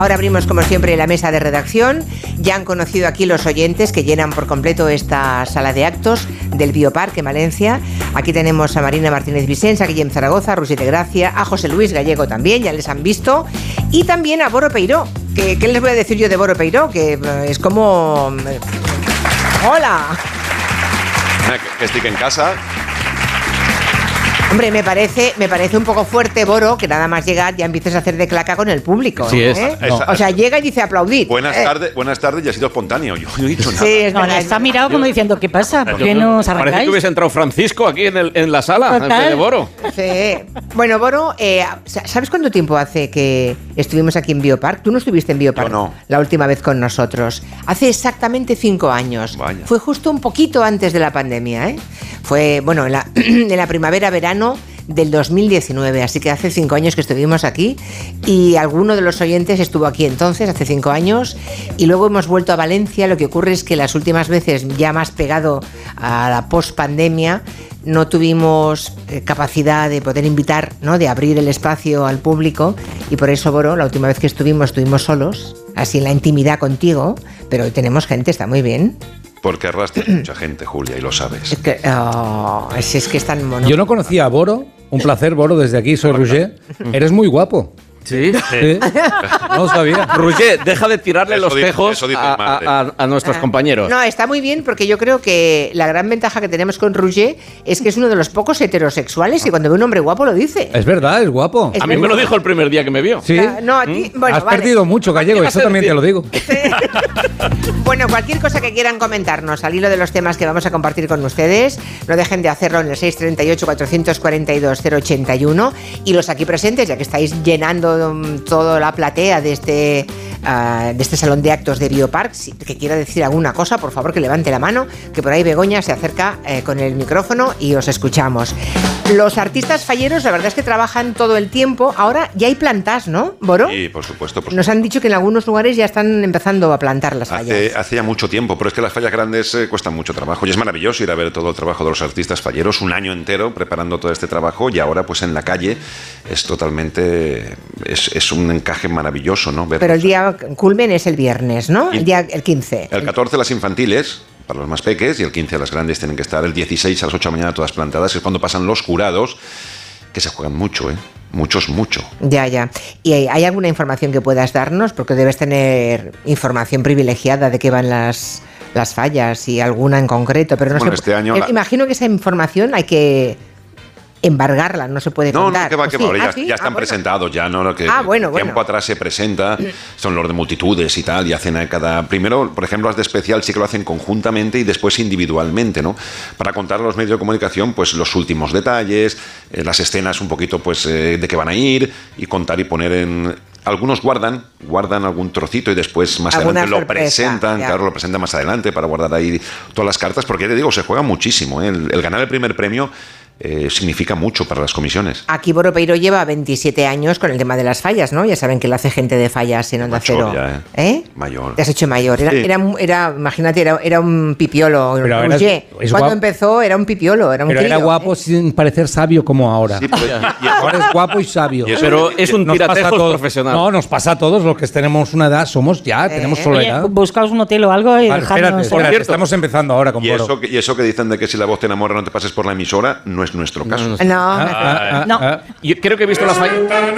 Ahora abrimos, como siempre, la mesa de redacción. Ya han conocido aquí los oyentes que llenan por completo esta sala de actos del Biopark en Valencia. Aquí tenemos a Marina Martínez Vicens, a Guillem Zaragoza, a Roger de Gracia, a José Luis Gallego también, ya les han visto. Y también a Boro Peiró. ¿Qué les voy a decir yo de Boro Peiró? Que es como... ¡Hola! Que estoy en casa. Hombre, me parece un poco fuerte, Boro, que nada más llegar ya empieces a hacer de claca con el público. Sí, es. No. O sea, llega y dice aplaudir. Buenas tardes, y ha sido espontáneo. Yo no he dicho nada. Sí, no, está mirado como diciendo, ¿qué pasa? ¿Por qué no os arrancáis? Parece que hubiese entrado Francisco aquí en la sala de Boro. Sí. Bueno, Boro, ¿sabes cuánto tiempo hace que estuvimos aquí en Biopark? Tú no estuviste en Biopark la última vez con nosotros. Hace exactamente 5 años. Vaya. Fue justo un poquito antes de la pandemia, ¿eh? Fue, bueno, en la primavera-verano del 2019, así que hace 5 años que estuvimos aquí y alguno de los oyentes estuvo aquí entonces, hace 5 años, y luego hemos vuelto a Valencia. Lo que ocurre es que las últimas veces, ya más pegado a la post-pandemia, no tuvimos capacidad de poder invitar, ¿no?, de abrir el espacio al público, y por eso, Boro, la última vez que estuvimos solos, así en la intimidad contigo, pero hoy tenemos gente, está muy bien. Porque arrastras mucha gente, Julia, y lo sabes. Es que es tan mono. Yo no conocía a Boro. Un placer, Boro, desde aquí, soy Roger. Eres muy guapo. ¿Sí? No lo sabía. Roger, deja de tirarle Eso los dice- tejos eso dice a nuestros compañeros. No, está muy bien, porque yo creo que la gran ventaja que tenemos con Roger es que es uno de los pocos heterosexuales y cuando ve un hombre guapo lo dice. Es verdad, es guapo. A mí me lo dijo el primer día que me vio. Sí. No, a ti, bueno, Has vale. perdido mucho, Gallego, eso también te lo digo. Bueno, cualquier cosa que quieran comentarnos al hilo de los temas que vamos a compartir con ustedes, no dejen de hacerlo en el 638-442-081, y los aquí presentes, ya que estáis llenando toda la platea de este salón de actos de Biopark, que quiera decir alguna cosa, por favor que levante la mano, que por ahí Begoña se acerca con el micrófono y os escuchamos. Los artistas falleros, la verdad es que trabajan todo el tiempo. Ahora ya hay plantas, ¿no, Boro? Sí, por supuesto. Nos han dicho que en algunos lugares ya están empezando a plantar las fallas. Hace ya mucho tiempo, pero es que las fallas grandes cuestan mucho trabajo, y es maravilloso ir a ver todo el trabajo de los artistas falleros, un año entero preparando todo este trabajo, y ahora pues en la calle es totalmente... Es un encaje maravilloso, ¿no? Pero el día culmen es el viernes, ¿no? El 15. El 14 las infantiles, para los más peques, y el 15 las grandes tienen que estar. El 16 a las 8 de la mañana todas plantadas, es cuando pasan los jurados, que se juegan mucho, ¿eh? Mucho. Ya. ¿Y hay alguna información que puedas darnos? Porque debes tener información privilegiada de qué van las fallas, y alguna en concreto, pero no sé. Este año imagino que esa información hay que embargarla, no se puede contar. No, que va, ¿Sí? ya, ¿Sí? ya están presentados, ya no lo que bueno. tiempo atrás se presenta, son los de multitudes y tal, y hacen a cada... Primero, por ejemplo, las de especial sí que lo hacen conjuntamente y después individualmente, ¿no? Para contar a los medios de comunicación, pues los últimos detalles, las escenas un poquito, pues, de qué van a ir, y contar y poner en... Algunos guardan algún trocito y después más adelante lo presentan, claro, lo presentan más adelante para guardar ahí todas las cartas, porque ya te digo, se juega muchísimo, ¿eh? El ganar el primer premio significa mucho para las comisiones. Aquí Boro Peiró lleva 27 años con el tema de las fallas, ¿no? Ya saben que lo hace gente de fallas en Onda Cero. Ya, ¿Eh? Mayor. Te has hecho mayor. Sí. Imagínate, era un pipiolo. Cuando empezó era un pipiolo, era un Pero crío, era guapo sin parecer sabio como ahora. Sí, pero, Ahora es guapo y sabio. Pero es un tiratejos profesional. No, nos pasa a todos los que tenemos una edad, tenemos solo Oye, edad. buscaos un hotel o algo y Vale, dejadnos... espérate, estamos empezando ahora con Boro. y eso que dicen de que si la voz te enamora no te pases por la emisora, no es nuestro caso. No. Yo creo que he visto la falla.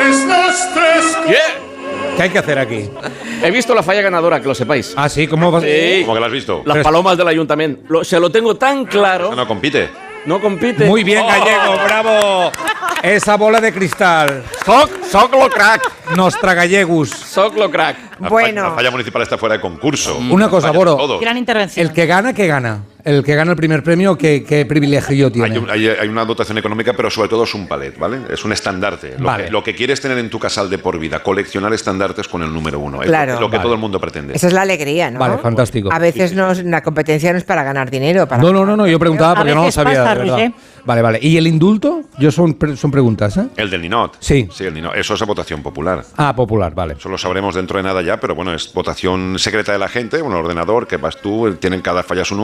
¿Qué hay que hacer aquí? He visto la falla ganadora, que lo sepáis. Ah, sí, ¿cómo vas? Sí. ¿Cómo que la has visto? Las palomas del ayuntamiento. Se lo tengo tan claro. Eso no compite. No compite. Muy bien, Gallego, bravo. Esa bola de cristal. Soc lo crack. Nostra Gallegus. Soc lo crack. La Bueno. falla municipal está fuera de concurso. Una cosa, Fallas Boro. todos. Gran intervención. El que gana, ¿qué gana? El que gana el primer premio, ¿qué privilegio tiene? Hay una dotación económica, pero sobre todo es un palet, ¿vale? Es un estandarte. Vale. Lo que quieres tener en tu casal de por vida, coleccionar estandartes con el número 1. Claro. Es lo que Vale. todo el mundo pretende. Esa es la alegría, ¿no? Vale, fantástico. A veces la competencia no es para ganar dinero. No, yo preguntaba porque A no lo veces sabía. pasa, de verdad. Roger. Vale. ¿Y el indulto? Son preguntas, ¿eh? El del Ninot. Sí. Sí, el Ninot. Eso es a votación popular. Ah, popular, vale. Eso lo sabremos dentro de nada ya, pero bueno, es votación secreta de la gente, un ordenador que vas tú, tienen cada falla su número, tú dices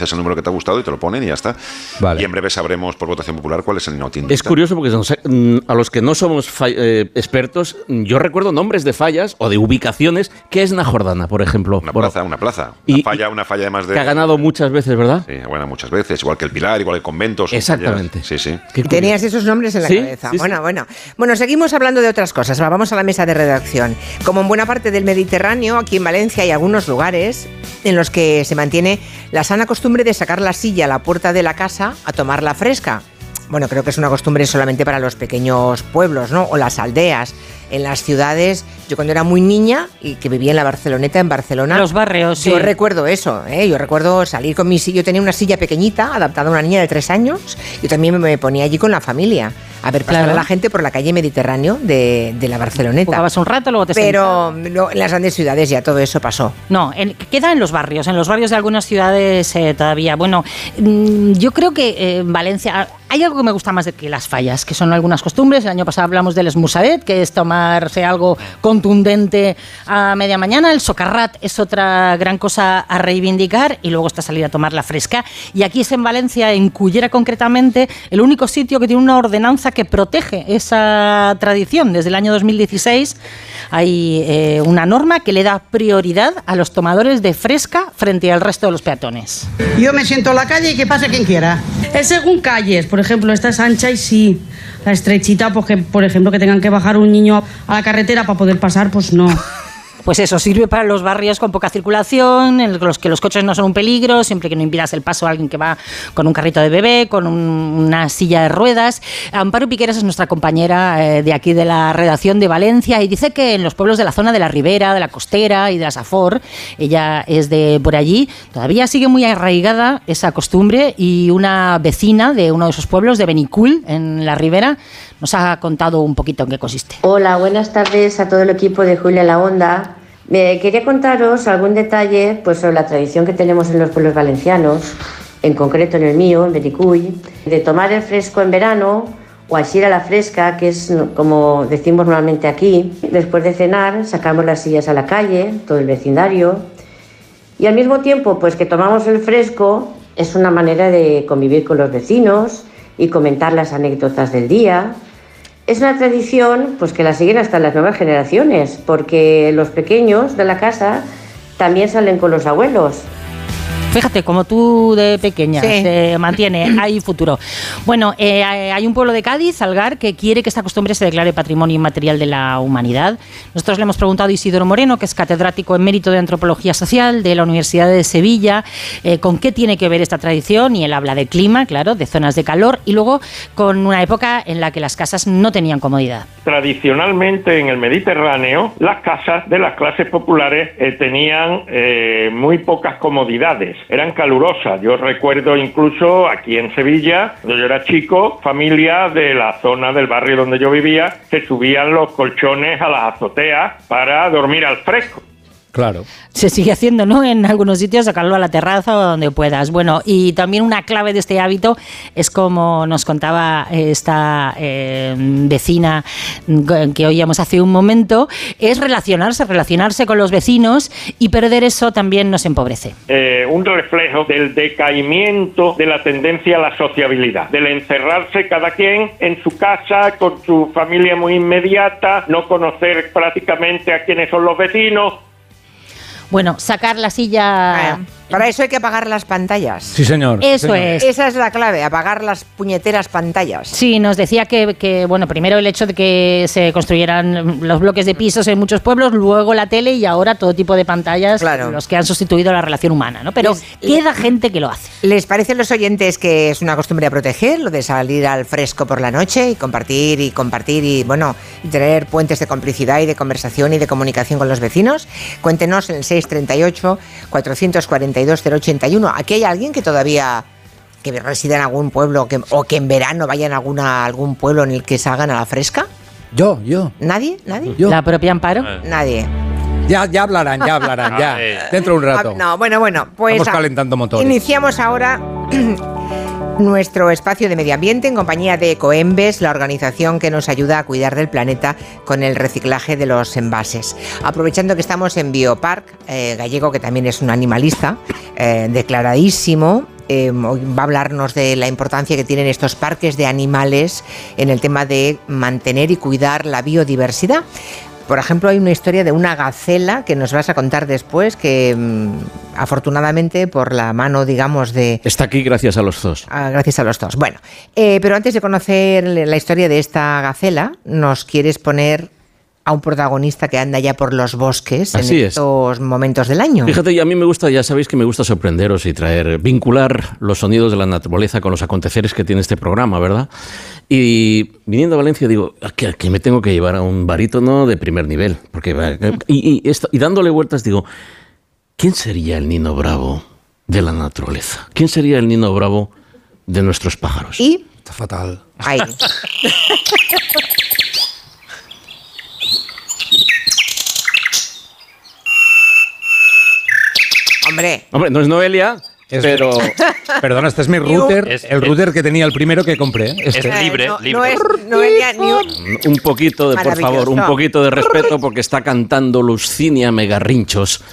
dices el número que te ha gustado y te lo ponen y ya está. Vale. Y en breve sabremos por votación popular cuál es el inautinista. Es curioso porque a los que no somos expertos, yo recuerdo nombres de fallas o de ubicaciones. ¿Qué es Najordana, por ejemplo? Una plaza. Una falla además de... Que ha ganado muchas veces, ¿verdad? Sí, bueno, muchas veces. Igual que el Pilar, igual que conventos. Exactamente. Sí, sí. Tenías esos nombres en la cabeza. Sí, bueno. Bueno, seguimos hablando de otras cosas. Vamos a la mesa de redacción. Como en buena parte del Mediterráneo, aquí en Valencia hay algunos lugares en los que se mantiene la sana costumbre de sacar la silla a la puerta de la casa a tomarla fresca. Bueno, creo que es una costumbre solamente para los pequeños pueblos, ¿no? O las aldeas. En las ciudades, yo cuando era muy niña y que vivía en la Barceloneta, en Barcelona... Los barrios, yo sí. recuerdo eso, ¿eh? Yo recuerdo salir con mi silla. Yo tenía una silla pequeñita, adaptada a una niña de 3 años. Yo también me ponía allí con la familia a ver pasar a la gente por la calle Mediterráneo de la Barceloneta. Jugabas un rato, luego te Pero no, en las grandes ciudades ya todo eso pasó. No, queda en los barrios de algunas ciudades todavía. Bueno, yo creo que en Valencia hay algo que me gusta más que las fallas, que son algunas costumbres. El año pasado hablamos del esmussadet, que es tomarse algo contundente a media mañana. El socarrat es otra gran cosa a reivindicar y luego está salir a tomar la fresca. Y aquí es en Valencia, en Cullera concretamente, el único sitio que tiene una ordenanza que protege esa tradición. Desde el año 2016 hay una norma que le da prioridad a los tomadores de fresca frente al resto de los peatones. Yo me siento en la calle y que pase quien quiera. Es según calles, por ejemplo, esta es ancha y sí. La estrechita, porque, por ejemplo, que tengan que bajar un niño a la carretera para poder pasar, pues no. Pues eso, sirve para los barrios con poca circulación, en los que los coches no son un peligro, siempre que no impidas el paso a alguien que va con un carrito de bebé, con una silla de ruedas. Amparo Piqueras es nuestra compañera de aquí de la redacción de Valencia y dice que en los pueblos de la zona de la Ribera, de la Costera y de la Safor, ella es de por allí, todavía sigue muy arraigada esa costumbre y una vecina de uno de esos pueblos, de Benicul, en la Ribera, nos ha contado un poquito en qué consiste. Hola, buenas tardes a todo el equipo de Julia en la Onda. Quería contaros algún detalle pues, sobre la tradición que tenemos en los pueblos valencianos, en concreto en el mío, en Benicull, de tomar el fresco en verano o así a la fresca, que es como decimos normalmente aquí. Después de cenar sacamos las sillas a la calle, todo el vecindario, y al mismo tiempo pues, que tomamos el fresco es una manera de convivir con los vecinos y comentar las anécdotas del día. Es una tradición pues, que la siguen hasta las nuevas generaciones, porque los pequeños de la casa también salen con los abuelos. Fíjate, como tú de pequeña, sí, se mantiene, hay futuro. Bueno, hay un pueblo de Cádiz, Algar, que quiere que esta costumbre se declare Patrimonio Inmaterial de la Humanidad. Nosotros le hemos preguntado a Isidoro Moreno, que es catedrático emérito de Antropología Social de la Universidad de Sevilla, con qué tiene que ver esta tradición, y él habla de clima, claro, de zonas de calor, y luego con una época en la que las casas no tenían comodidad. Tradicionalmente en el Mediterráneo, las casas de las clases populares tenían muy pocas comodidades. Eran calurosas. Yo recuerdo incluso aquí en Sevilla, cuando yo era chico, familias de la zona del barrio donde yo vivía, se subían los colchones a las azoteas para dormir al fresco. Claro. Se sigue haciendo, ¿no? En algunos sitios, sacarlo a la terraza o donde puedas. Bueno, y también una clave de este hábito es, como nos contaba esta vecina que oíamos hace un momento, es relacionarse con los vecinos, y perder eso también nos empobrece. Un reflejo del decaimiento de la tendencia a la sociabilidad, del encerrarse cada quien en su casa, con su familia muy inmediata, no conocer prácticamente a quiénes son los vecinos. Bueno, sacar la silla... Para eso hay que apagar las pantallas. Sí, señor. Eso señor. es. Esa es la clave, apagar las puñeteras pantallas. Sí, nos decía que, bueno, primero el hecho de que se construyeran los bloques de pisos en muchos pueblos, luego la tele y ahora todo tipo de pantallas, claro, los que han sustituido la relación humana, ¿no? Pero queda gente que lo hace. ¿Les parece a los oyentes que es una costumbre a proteger, lo de salir al fresco por la noche y compartir y bueno, y tener puentes de complicidad y de conversación y de comunicación con los vecinos? Cuéntenos en el 638 442 081. ¿Aquí hay alguien que todavía que resida en algún pueblo o que en verano vayan a algún pueblo en el que salgan a la fresca? Yo. ¿Nadie? Yo. ¿La propia Amparo? Nadie. Ya hablarán, dentro de un rato. No, bueno, pues vamos calentando motores. Iniciamos ahora Nuestro espacio de medio ambiente en compañía de Ecoembes, la organización que nos ayuda a cuidar del planeta con el reciclaje de los envases. Aprovechando que estamos en Biopark Gallego, que también es un animalista declaradísimo, hoy va a hablarnos de la importancia que tienen estos parques de animales en el tema de mantener y cuidar la biodiversidad. Por ejemplo, hay una historia de una gacela que nos vas a contar después, que afortunadamente por la mano, digamos, de... Está aquí gracias a los zoos. Gracias a los zoos. Bueno, pero antes de conocer la historia de esta gacela, nos quieres poner a un protagonista que anda ya por los bosques en estos momentos del año. Fíjate, a mí me gusta, ya sabéis que me gusta sorprenderos y vincular los sonidos de la naturaleza con los aconteceres que tiene este programa, ¿verdad? Y viniendo a Valencia digo, aquí me tengo que llevar a un barítono de primer nivel. Y dándole vueltas digo, ¿quién sería el Nino Bravo de la naturaleza? ¿Quién sería el Nino Bravo de nuestros pájaros? Y... Está fatal. Ahí. Hombre, no es Noelia, pero... Perdona, este es mi router, el router que tenía el primero que compré. Es libre. No es Noelia ni... Un poquito de, por favor, un poquito de respeto, porque está cantando Luscinia Megarrinchos,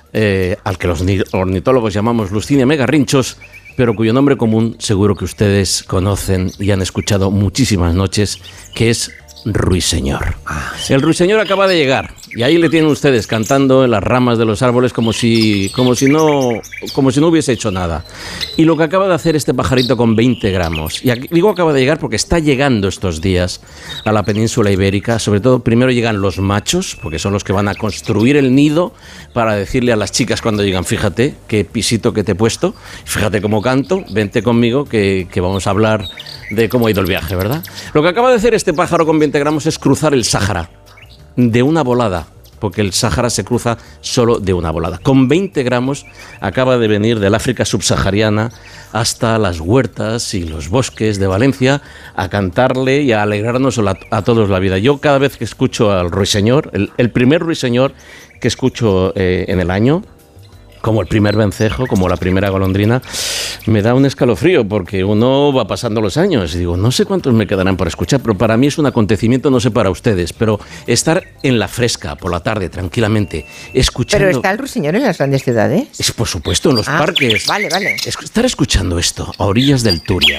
al que los ornitólogos llamamos Luscinia Megarrinchos, pero cuyo nombre común seguro que ustedes conocen y han escuchado muchísimas noches, que es ruiseñor. El ruiseñor acaba de llegar y ahí le tienen ustedes cantando en las ramas de los árboles como si no hubiese hecho nada. Y lo que acaba de hacer este pajarito con 20 gramos, y aquí, digo acaba de llegar porque está llegando estos días a la península ibérica, sobre todo primero llegan los machos, porque son los que van a construir el nido para decirle a las chicas cuando llegan, fíjate qué pisito que te he puesto, fíjate cómo canto, vente conmigo que vamos a hablar de cómo ha ido el viaje, ¿verdad? Lo que acaba de hacer este pájaro con 20 gramos es cruzar el Sáhara de una volada, porque el Sáhara se cruza solo de una volada. Con 20 gramos acaba de venir del África subsahariana hasta las huertas y los bosques de Valencia a cantarle y a alegrarnos a todos la vida. Yo cada vez que escucho al ruiseñor, el primer ruiseñor que escucho en el año, como el primer vencejo, como la primera golondrina, me da un escalofrío porque uno va pasando los años y digo, no sé cuántos me quedarán por escuchar, pero para mí es un acontecimiento, no sé para ustedes, pero estar en la fresca por la tarde, tranquilamente, escuchando... ¿Pero está el ruiseñor en las grandes ciudades? Es, por supuesto, en los parques. Vale. Estar escuchando esto a orillas del Turia,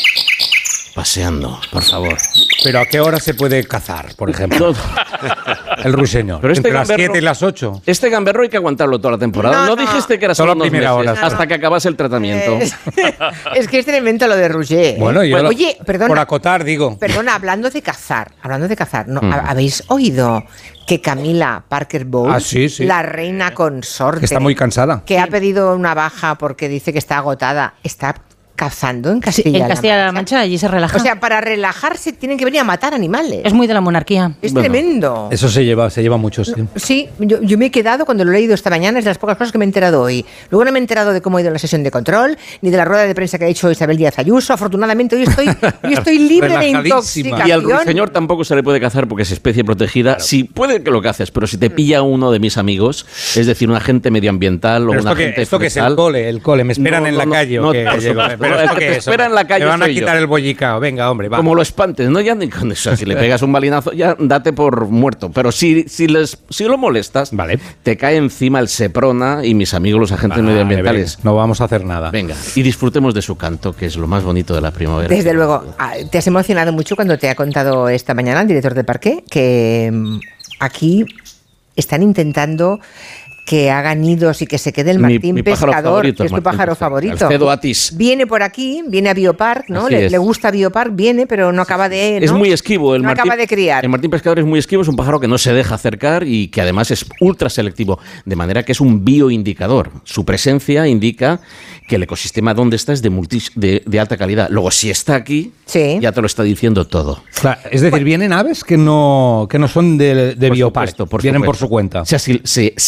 paseando, por favor. ¿Pero a qué hora se puede cazar, por ejemplo? El ruiseñor. Pero entre las 7 y las 8. Este gamberro hay que aguantarlo toda la temporada. No dijiste que era solo unos meses, hora, hasta que acabase el tratamiento. Es que es tremendo lo de Roger. Bueno, oye, perdona. Por acotar, digo. Perdona, hablando de cazar, ¿no? ¿Habéis oído que Camila Parker Bowles, la reina consorte, que está muy cansada, que ha pedido una baja porque dice que está agotada, está cazando en Castilla-La Mancha? Allí se relaja. O sea, para relajarse tienen que venir a matar animales. Es muy de la monarquía. Es tremendo. Eso se lleva mucho, sí. Sí, yo me he quedado cuando lo he leído esta mañana, es de las pocas cosas que me he enterado hoy. Luego no me he enterado de cómo ha ido la sesión de control, ni de la rueda de prensa que ha hecho Isabel Díaz Ayuso. Afortunadamente hoy estoy libre de intoxicación. Y al ruiseñor tampoco se le puede cazar porque es especie protegida. Claro. Sí, puede que lo caces, pero si te pilla uno de mis amigos, es decir, un agente medioambiental o un agente ¿Esto que es el cole? ¿Me esperan en la calle o qué? Pero el que te espera en la calle. Me van a quitar el bollicao. Venga, hombre, va. Como lo espantes, ¿no? Ya ni con eso. Si le pegas un balinazo, ya date por muerto. Pero si lo molestas, vale, te cae encima el Seprona y mis amigos los agentes medioambientales. No vamos a hacer nada. Venga, y disfrutemos de su canto, que es lo más bonito de la primavera. Desde luego. Te has emocionado mucho cuando te ha contado esta mañana el director de parque que aquí están intentando que hagan nidos y que se quede el martín pescador, que es tu pájaro favorito. Alcedo Atis. Viene por aquí, viene a Biopark, ¿no? Le gusta Biopark, viene, pero no acaba de... ¿no? Es muy esquivo. No acaba de criar. El martín pescador es muy esquivo, es un pájaro que no se deja acercar y que además es ultra selectivo, de manera que es un bioindicador. Su presencia indica que el ecosistema donde está es de alta calidad. Luego, si está aquí, ya te lo está diciendo todo. Claro, es decir, vienen aves que no son de Biopark, vienen por su cuenta. O sea, se acliman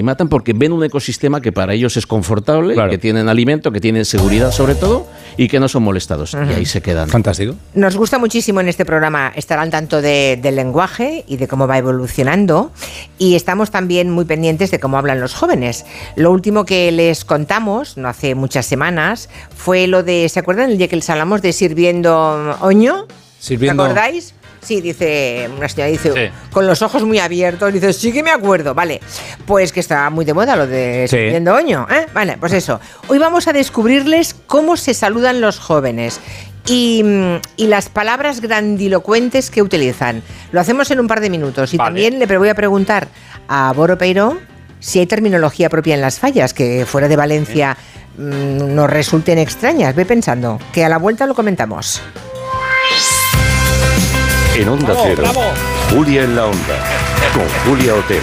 aclimatan porque ven un ecosistema que para ellos es confortable, que tienen alimento, que tienen seguridad sobre todo y que no son molestados. Y ahí se quedan. Fantástico. Nos gusta muchísimo en este programa estar al tanto del lenguaje y de cómo va evolucionando, y estamos también muy pendientes de cómo hablan los jóvenes. Lo último que les contamos, no hace muchas semanas, fue lo de, ¿se acuerdan el día que les hablamos de sirviendo oño? ¿Te acordáis? Sí, dice una señora, dice, con los ojos muy abiertos, dice, sí que me acuerdo, vale, pues que está muy de moda lo de sirviendo oño, ¿eh? Vale, pues eso. Hoy vamos a descubrirles cómo se saludan los jóvenes y las palabras grandilocuentes que utilizan. Lo hacemos en un par de minutos y también le voy a preguntar a Boro Peiró si hay terminología propia en las fallas, que fuera de Valencia nos resulten extrañas. Ve pensando, que a la vuelta lo comentamos. En Onda Cero, Julia en la Onda, con Julia Otero.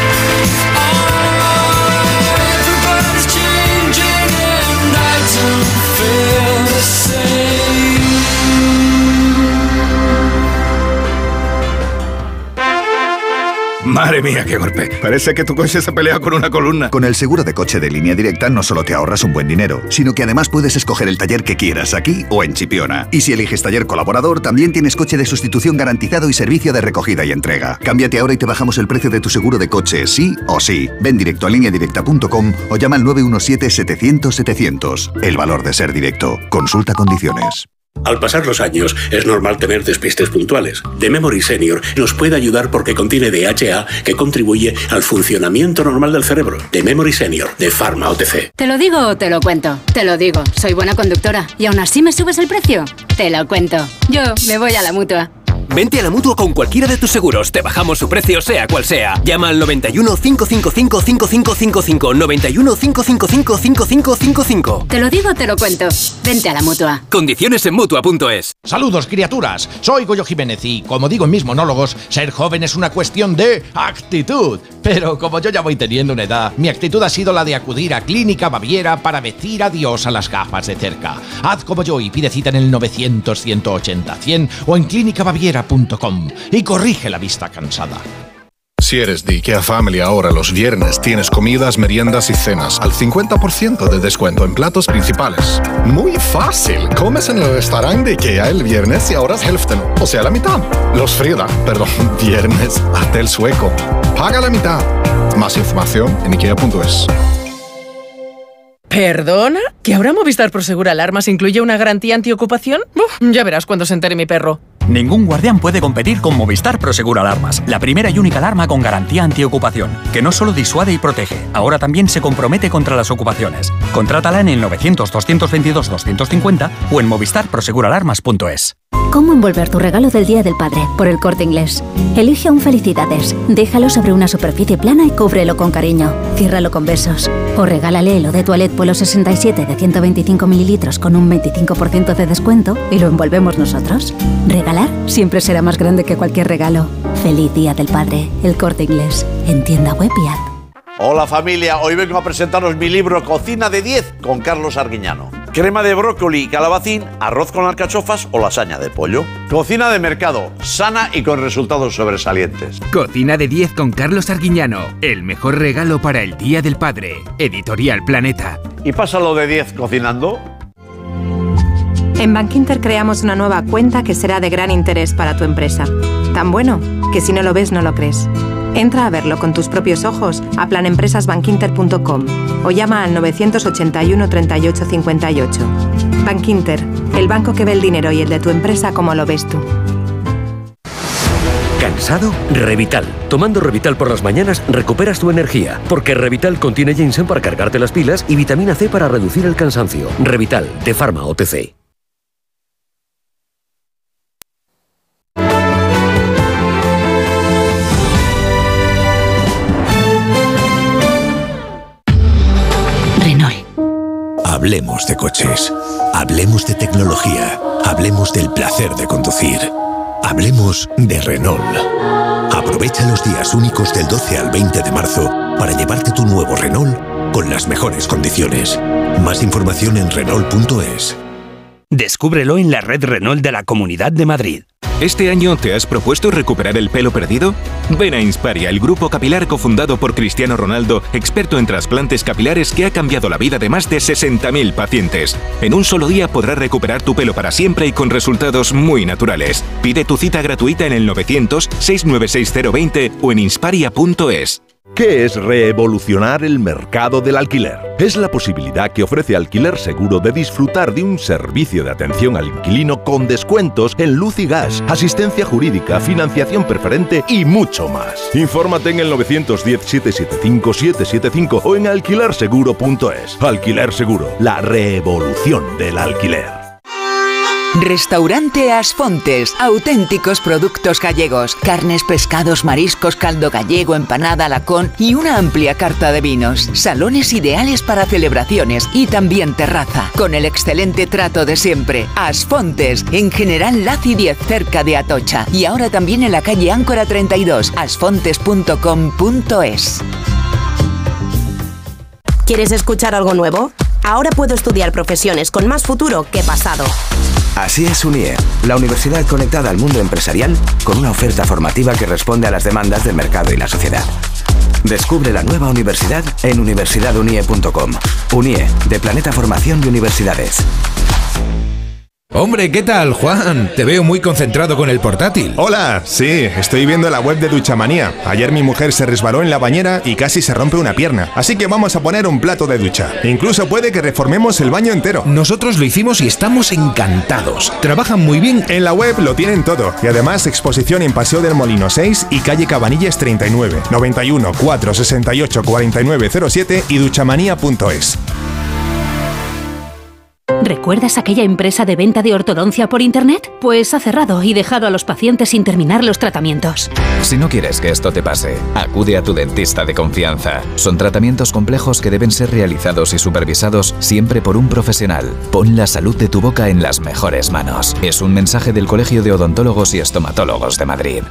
Madre mía, qué golpe. Parece que tu coche se pelea con una columna. Con el seguro de coche de Línea Directa no solo te ahorras un buen dinero, sino que además puedes escoger el taller que quieras aquí o en Chipiona. Y si eliges taller colaborador, también tienes coche de sustitución garantizado y servicio de recogida y entrega. Cámbiate ahora y te bajamos el precio de tu seguro de coche, sí o sí. Ven directo a lineadirecta.com o llama al 917-700-700. El valor de ser directo. Consulta condiciones. Al pasar los años, es normal tener despistes puntuales. The Memory Senior nos puede ayudar porque contiene DHA que contribuye al funcionamiento normal del cerebro. The Memory Senior, de Pharma OTC. ¿Te lo digo o te lo cuento? Te lo digo, soy buena conductora. ¿Y aún así me subes el precio? Te lo cuento. Yo me voy a la Mutua. Vente a la Mutua con cualquiera de tus seguros. Te bajamos su precio, sea cual sea. Llama al 91 555 5555. 91 555 5555. Te lo digo, te lo cuento. Vente a la Mutua. Condiciones en Mutua.es. Saludos, criaturas. Soy Goyo Jiménez y, como digo en mis monólogos, ser joven es una cuestión de actitud. Pero como yo ya voy teniendo una edad, mi actitud ha sido la de acudir a Clínica Baviera para decir adiós a las gafas de cerca. Haz como yo y pide cita en el 900-180-100 o en clínicabaviera.com y corrige la vista cansada. Si eres de IKEA Family ahora los viernes tienes comidas, meriendas y cenas al 50% de descuento en platos principales. Muy fácil. Comes en el restaurante de IKEA el viernes y ahorras hälften, o sea la mitad. Viernes, hasta el sueco. Paga la mitad. Más información en IKEA.es. ¿Perdona? ¿Que ahora Movistar Prosegur Alarmas incluye una garantía antiocupación? Ya verás cuando se entere mi perro. Ningún guardián puede competir con Movistar Prosegur Alarmas, la primera y única alarma con garantía antiocupación, que no solo disuade y protege, ahora también se compromete contra las ocupaciones. Contrátala en el 900-222-250 o en movistarproseguralarmas.es. ¿Cómo envolver tu regalo del Día del Padre? Por El Corte Inglés. Elige un Felicidades, déjalo sobre una superficie plana y cúbrelo con cariño. Ciérralo con besos. O regálale el eau de toilette Polo 67 de 125 mililitros con un 25% de descuento y lo envolvemos nosotros. Regalar siempre será más grande que cualquier regalo. Feliz Día del Padre. El Corte Inglés. En tienda web y app. Hola familia, hoy vengo a presentaros mi libro Cocina de 10 con Carlos Arguiñano. Crema de brócoli y calabacín, arroz con alcachofas o lasaña de pollo. Cocina de mercado, sana y con resultados sobresalientes. Cocina de 10 con Carlos Arguiñano, el mejor regalo para el Día del Padre. Editorial Planeta. ¿Y pásalo de 10 cocinando? En Bankinter creamos una nueva cuenta que será de gran interés para tu empresa. Tan bueno que si no lo ves no lo crees. Entra a verlo con tus propios ojos a planempresasbankinter.com o llama al 981 38 58. Bankinter, el banco que ve el dinero y el de tu empresa como lo ves tú. ¿Cansado? Revital. Tomando Revital por las mañanas recuperas tu energía, porque Revital contiene ginseng para cargarte las pilas y vitamina C para reducir el cansancio. Revital, de Pharma OTC. Hablemos de coches, hablemos de tecnología, hablemos del placer de conducir, hablemos de Renault. Aprovecha los días únicos del 12 al 20 de marzo para llevarte tu nuevo Renault con las mejores condiciones. Más información en Renault.es. Descúbrelo en la red Renault de la Comunidad de Madrid. ¿Este año te has propuesto recuperar el pelo perdido? Ven a Insparia, el grupo capilar cofundado por Cristiano Ronaldo, experto en trasplantes capilares que ha cambiado la vida de más de 60.000 pacientes. En un solo día podrás recuperar tu pelo para siempre y con resultados muy naturales. Pide tu cita gratuita en el 900-696-020 o en insparia.es. ¿Qué es revolucionar el mercado del alquiler? Es la posibilidad que ofrece Alquiler Seguro de disfrutar de un servicio de atención al inquilino con descuentos en luz y gas, asistencia jurídica, financiación preferente y mucho más. Infórmate en el 910-775-775 o en alquilerseguro.es. Alquiler Seguro, la revolución del alquiler. Restaurante Asfontes, auténticos productos gallegos, carnes, pescados, mariscos, caldo gallego, empanada, lacón y una amplia carta de vinos. Salones ideales para celebraciones y también terraza, con el excelente trato de siempre. Asfontes, en General Laci 10, cerca de Atocha, y ahora también en la calle Áncora 32, asfontes.com.es. ¿Quieres escuchar algo nuevo? Ahora puedo estudiar profesiones con más futuro que pasado. Así es UNIE, la universidad conectada al mundo empresarial con una oferta formativa que responde a las demandas del mercado y la sociedad. Descubre la nueva universidad en universidadunie.com. UNIE, de Planeta Formación y Universidades. Hombre, ¿qué tal, Juan? Te veo muy concentrado con el portátil. Hola, sí, estoy viendo la web de Duchamanía. Ayer mi mujer se resbaló en la bañera y casi se rompe una pierna. Así que vamos a poner un plato de ducha. Incluso puede que reformemos el baño entero. Nosotros lo hicimos y estamos encantados. Trabajan muy bien. En la web lo tienen todo. Y además exposición en Paseo del Molino 6 y calle Cabanilles 39, 91 468 4907 y duchamanía.es. ¿Recuerdas aquella empresa de venta de ortodoncia por internet? Pues ha cerrado y dejado a los pacientes sin terminar los tratamientos. Si no quieres que esto te pase, acude a tu dentista de confianza. Son tratamientos complejos que deben ser realizados y supervisados siempre por un profesional. Pon la salud de tu boca en las mejores manos. Es un mensaje del Colegio de Odontólogos y Estomatólogos de Madrid.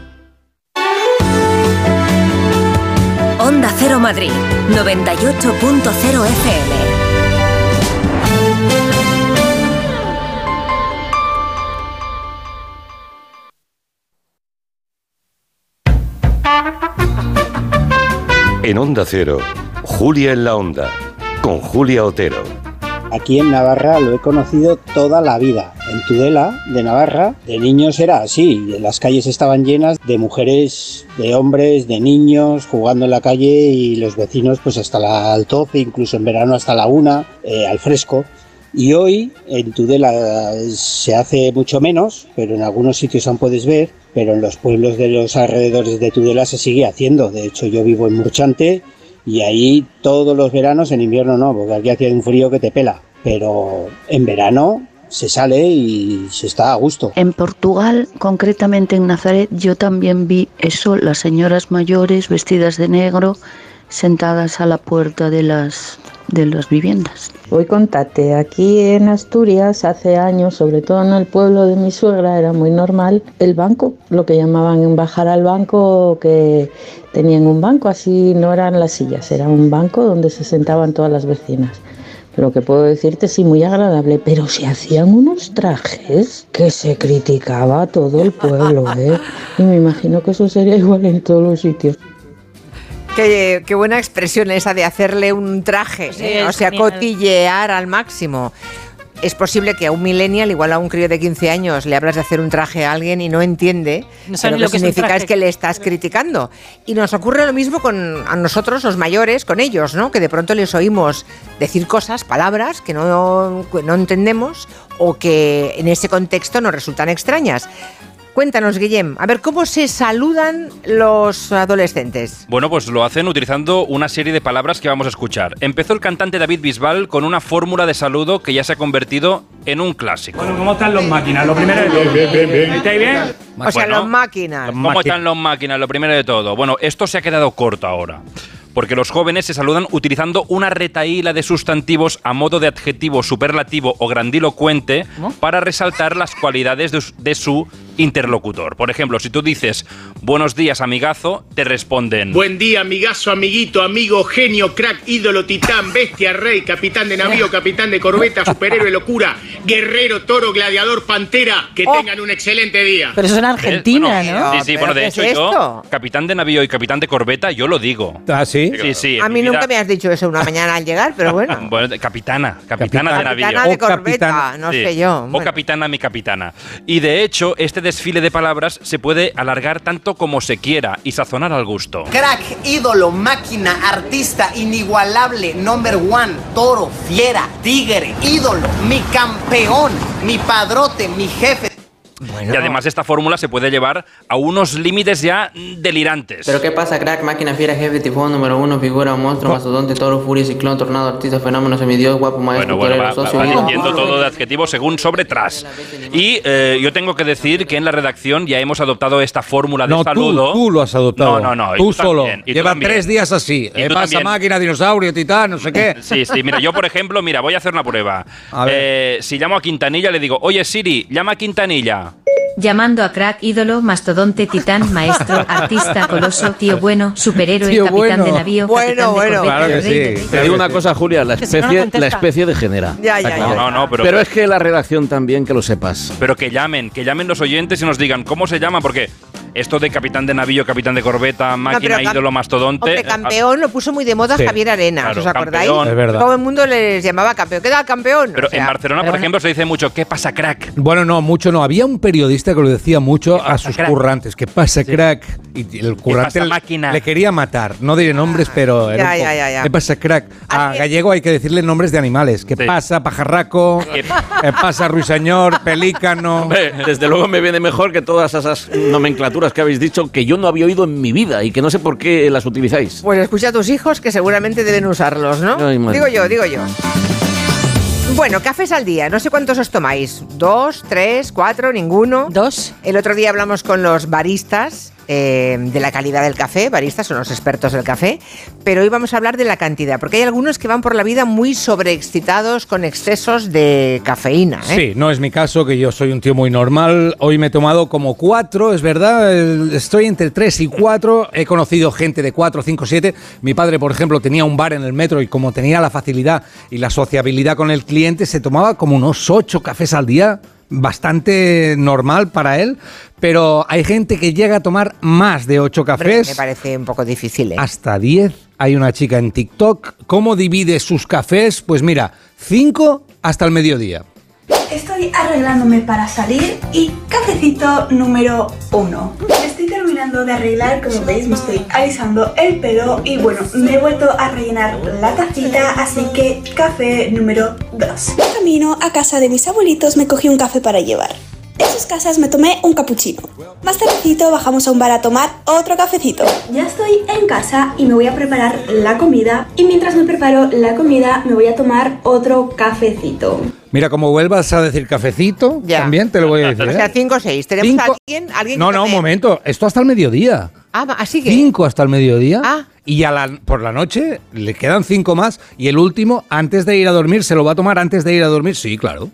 Onda Cero Madrid, 98.0 FM. En Onda Cero, Julia en la Onda, con Julia Otero. Aquí en Navarra lo he conocido toda la vida. En Tudela, de Navarra, de niños era así. Las calles estaban llenas de mujeres, de hombres, de niños, jugando en la calle y los vecinos pues hasta las 12, incluso en verano hasta la 1, al fresco. Y hoy en Tudela se hace mucho menos, pero en algunos sitios aún puedes ver, pero en los pueblos de los alrededores de Tudela se sigue haciendo. De hecho, yo vivo en Murchante y ahí todos los veranos, en invierno no, porque aquí hacía un frío que te pela, pero en verano se sale y se está a gusto. En Portugal, concretamente en Nazaret, yo también vi eso, las señoras mayores vestidas de negro, sentadas a la puerta de las viviendas. Voy contate, aquí en Asturias hace años, sobre todo en el pueblo de mi suegra, era muy normal el banco, lo que llamaban bajar al banco, que tenían un banco, así no eran las sillas, era un banco donde se sentaban todas las vecinas. Lo que puedo decirte, sí, muy agradable, pero se hacían unos trajes que se criticaba a todo el pueblo, ¿eh? Y me imagino que eso sería igual en todos los sitios. Qué buena expresión esa de hacerle un traje, Sí, o sea, genial. cotillear al máximo. Es posible que a un millennial, igual a un crío de 15 años, le hablas de hacer un traje a alguien y no entiende, No sabe pero lo que es un significa traje. es que le estás criticando. Y nos ocurre lo mismo a nosotros, los mayores, con ellos, ¿no? Que de pronto les oímos decir cosas, palabras que no entendemos o que en ese contexto nos resultan extrañas. Cuéntanos, Guillem, a ver, ¿cómo se saludan los adolescentes? Bueno, pues lo hacen utilizando una serie de palabras que vamos a escuchar. Empezó el cantante David Bisbal con una fórmula de saludo que ya se ha convertido en un clásico. Bueno, ¿cómo están los máquinas? Lo primero de todo. Bien. ¿Estáis bien? O sea, los máquinas. ¿Cómo están los máquinas? Lo primero de todo. Bueno, esto se ha quedado corto ahora. Porque los jóvenes se saludan utilizando una retahíla de sustantivos a modo de adjetivo superlativo o grandilocuente para resaltar las cualidades de su interlocutor. Por ejemplo, si tú dices buenos días, amigazo, te responden Buen día, amigazo, amiguito, amigo, genio, crack, ídolo, titán, bestia, rey, capitán de navío, capitán de corbeta, superhéroe, locura, guerrero, toro, gladiador, pantera. Que tengan un excelente día. Pero eso es en Argentina, ¿no? Sí, bueno, de hecho yo, capitán de navío y capitán de corbeta, yo lo digo. ¿Ah, sí? Sí. A mí nunca me has dicho eso una mañana al llegar, pero bueno. Bueno, capitana de navío. Capitana de corbeta, no sé yo. O capitana, mi capitana. Y de hecho, este desfile de palabras se puede alargar tanto como se quiera y sazonar al gusto. Crack, ídolo, máquina, artista, inigualable, number one, toro, fiera, tigre, ídolo, mi campeón, mi padrote, mi jefe. Bueno. Y además esta fórmula se puede llevar a unos límites ya delirantes. ¿Pero qué pasa, crack, máquina, fiera, jefe, tifón, número uno, figura, monstruo, mastodonte, toro, furia, ciclón, tornado, artista, fenómeno, semidios, guapo, maestro, va socio, diciendo todo de adjetivo según sobre tras. Y yo tengo que decir que en la redacción ya hemos adoptado esta fórmula de saludo. Tú lo has adoptado. No. Tú solo. Lleva 3 días así. ¿Qué pasa, también? Máquina, dinosaurio, titán, no sé qué. Sí, mira, yo por ejemplo, voy a hacer una prueba. Si llamo a Quintanilla le digo, oye Siri, llama a Quintanilla. Llamando a crack, ídolo, mastodonte, titán, maestro, artista, coloso, tío bueno, superhéroe, tío capitán bueno. de navío, capitán de corbeta, claro que sí. Te digo una cosa, Julia, la especie degenera. Ya. No, pero es que la redacción también, que lo sepas. Pero que llamen los oyentes y nos digan cómo se llama, porque esto de capitán de navío, capitán de corbeta, máquina, ídolo, mastodonte. Hombre, campeón lo puso muy de moda Javier Arenas, claro, ¿os acordáis? Campeón. Es verdad. Todo el mundo les llamaba campeón. ¿Qué tal, campeón? Pero en Barcelona, por ejemplo, se dice mucho, ¿qué pasa, crack? Bueno, no, mucho no. Había un periodista que lo decía mucho a sus currantes. ¿Qué pasa, crack? Y el currante le quería matar. No diré nombres, pero... Ya. ¿Qué pasa, crack? A gallego hay que decirle nombres de animales. ¿Qué pasa, pajarraco? ¿Qué pasa, ruiseñor, pelícano? Hombre, desde luego me viene mejor que todas esas nomenclaturas que habéis dicho que yo no había oído en mi vida y que no sé por qué las utilizáis. Pues escucha a tus hijos que seguramente deben usarlos, ¿no? Ay, digo yo. Bueno, cafés al día, no sé cuántos os tomáis. 2, 3, 4, ninguno. 2. El otro día hablamos con los baristas de la calidad del café. Baristas son los expertos del café. Pero hoy vamos a hablar de la cantidad, porque hay algunos que van por la vida muy sobreexcitados con excesos de cafeína. Sí, no es mi caso, que yo soy un tío muy normal. Hoy me he tomado como 4, es verdad. Estoy entre 3 y 4. He conocido gente de 4, 5, 7. Mi padre, por ejemplo, tenía un bar en el metro y como tenía la facilidad y la sociabilidad con el cliente, se tomaba como unos 8 cafés al día. Bastante normal para él, pero hay gente que llega a tomar más de 8 cafés. Me parece un poco difícil, ¿eh? Hasta 10. Hay una chica en TikTok. ¿Cómo divide sus cafés? Pues mira, 5 hasta el mediodía. Estoy arreglándome para salir y cafecito número 1. Estoy terminando de arreglar, como veis me estoy alisando el pelo y bueno, me he vuelto a rellenar la tacita, así que café número 2. De camino a casa de mis abuelitos me cogí un café para llevar. En sus casas me tomé un capuchino. Más tardecito bajamos a un bar a tomar otro cafecito. Ya estoy en casa y me voy a preparar la comida. Y mientras me preparo la comida me voy a tomar otro cafecito. Mira, como vuelvas a decir cafecito, también te lo voy a decir. O sea, 5 o 6. ¿Tenemos a alguien No, un momento. Esto hasta el mediodía. Así que... 5 hasta el mediodía. Y por la noche le quedan 5 más. Y el último, antes de ir a dormir, ¿se lo va a tomar antes de ir a dormir? Sí, claro.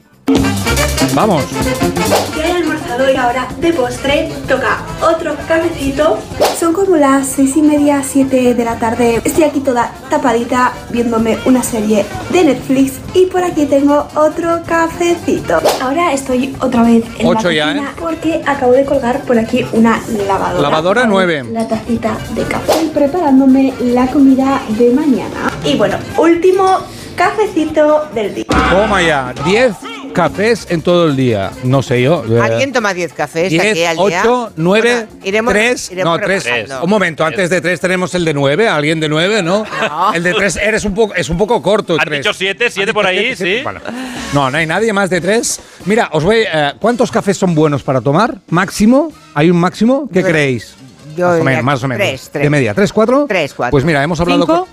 Vamos. Ya he almorzado y ahora de postre toca otro cafecito. Son como las 6:30, 7 de la tarde. Estoy aquí toda tapadita viéndome una serie de Netflix y por aquí tengo otro cafecito. Ahora estoy otra vez en 8 la cocina ya, porque acabo de colgar por aquí una lavadora. Lavadora 9. La tacita de café. Estoy preparándome la comida de mañana. Y bueno, último cafecito del día. Toma ya, 10 cafés en todo el día. No sé yo. ¿Alguien toma 10 cafés 10, aquí al día? 8, 9, iremos 3. No, 3. Un momento, antes de 3 tenemos el de 9. ¿Alguien de 9, no? El de 3 es un poco corto. ¿Has dicho 7 por ahí? Sí. Bueno. No hay nadie más de 3. Mira, os voy. ¿Cuántos cafés son buenos para tomar? ¿Máximo? ¿Hay un máximo? ¿Qué creéis? Más o menos. 3. ¿De media? ¿3, 4? 3, 4. Pues mira, hemos hablado 5.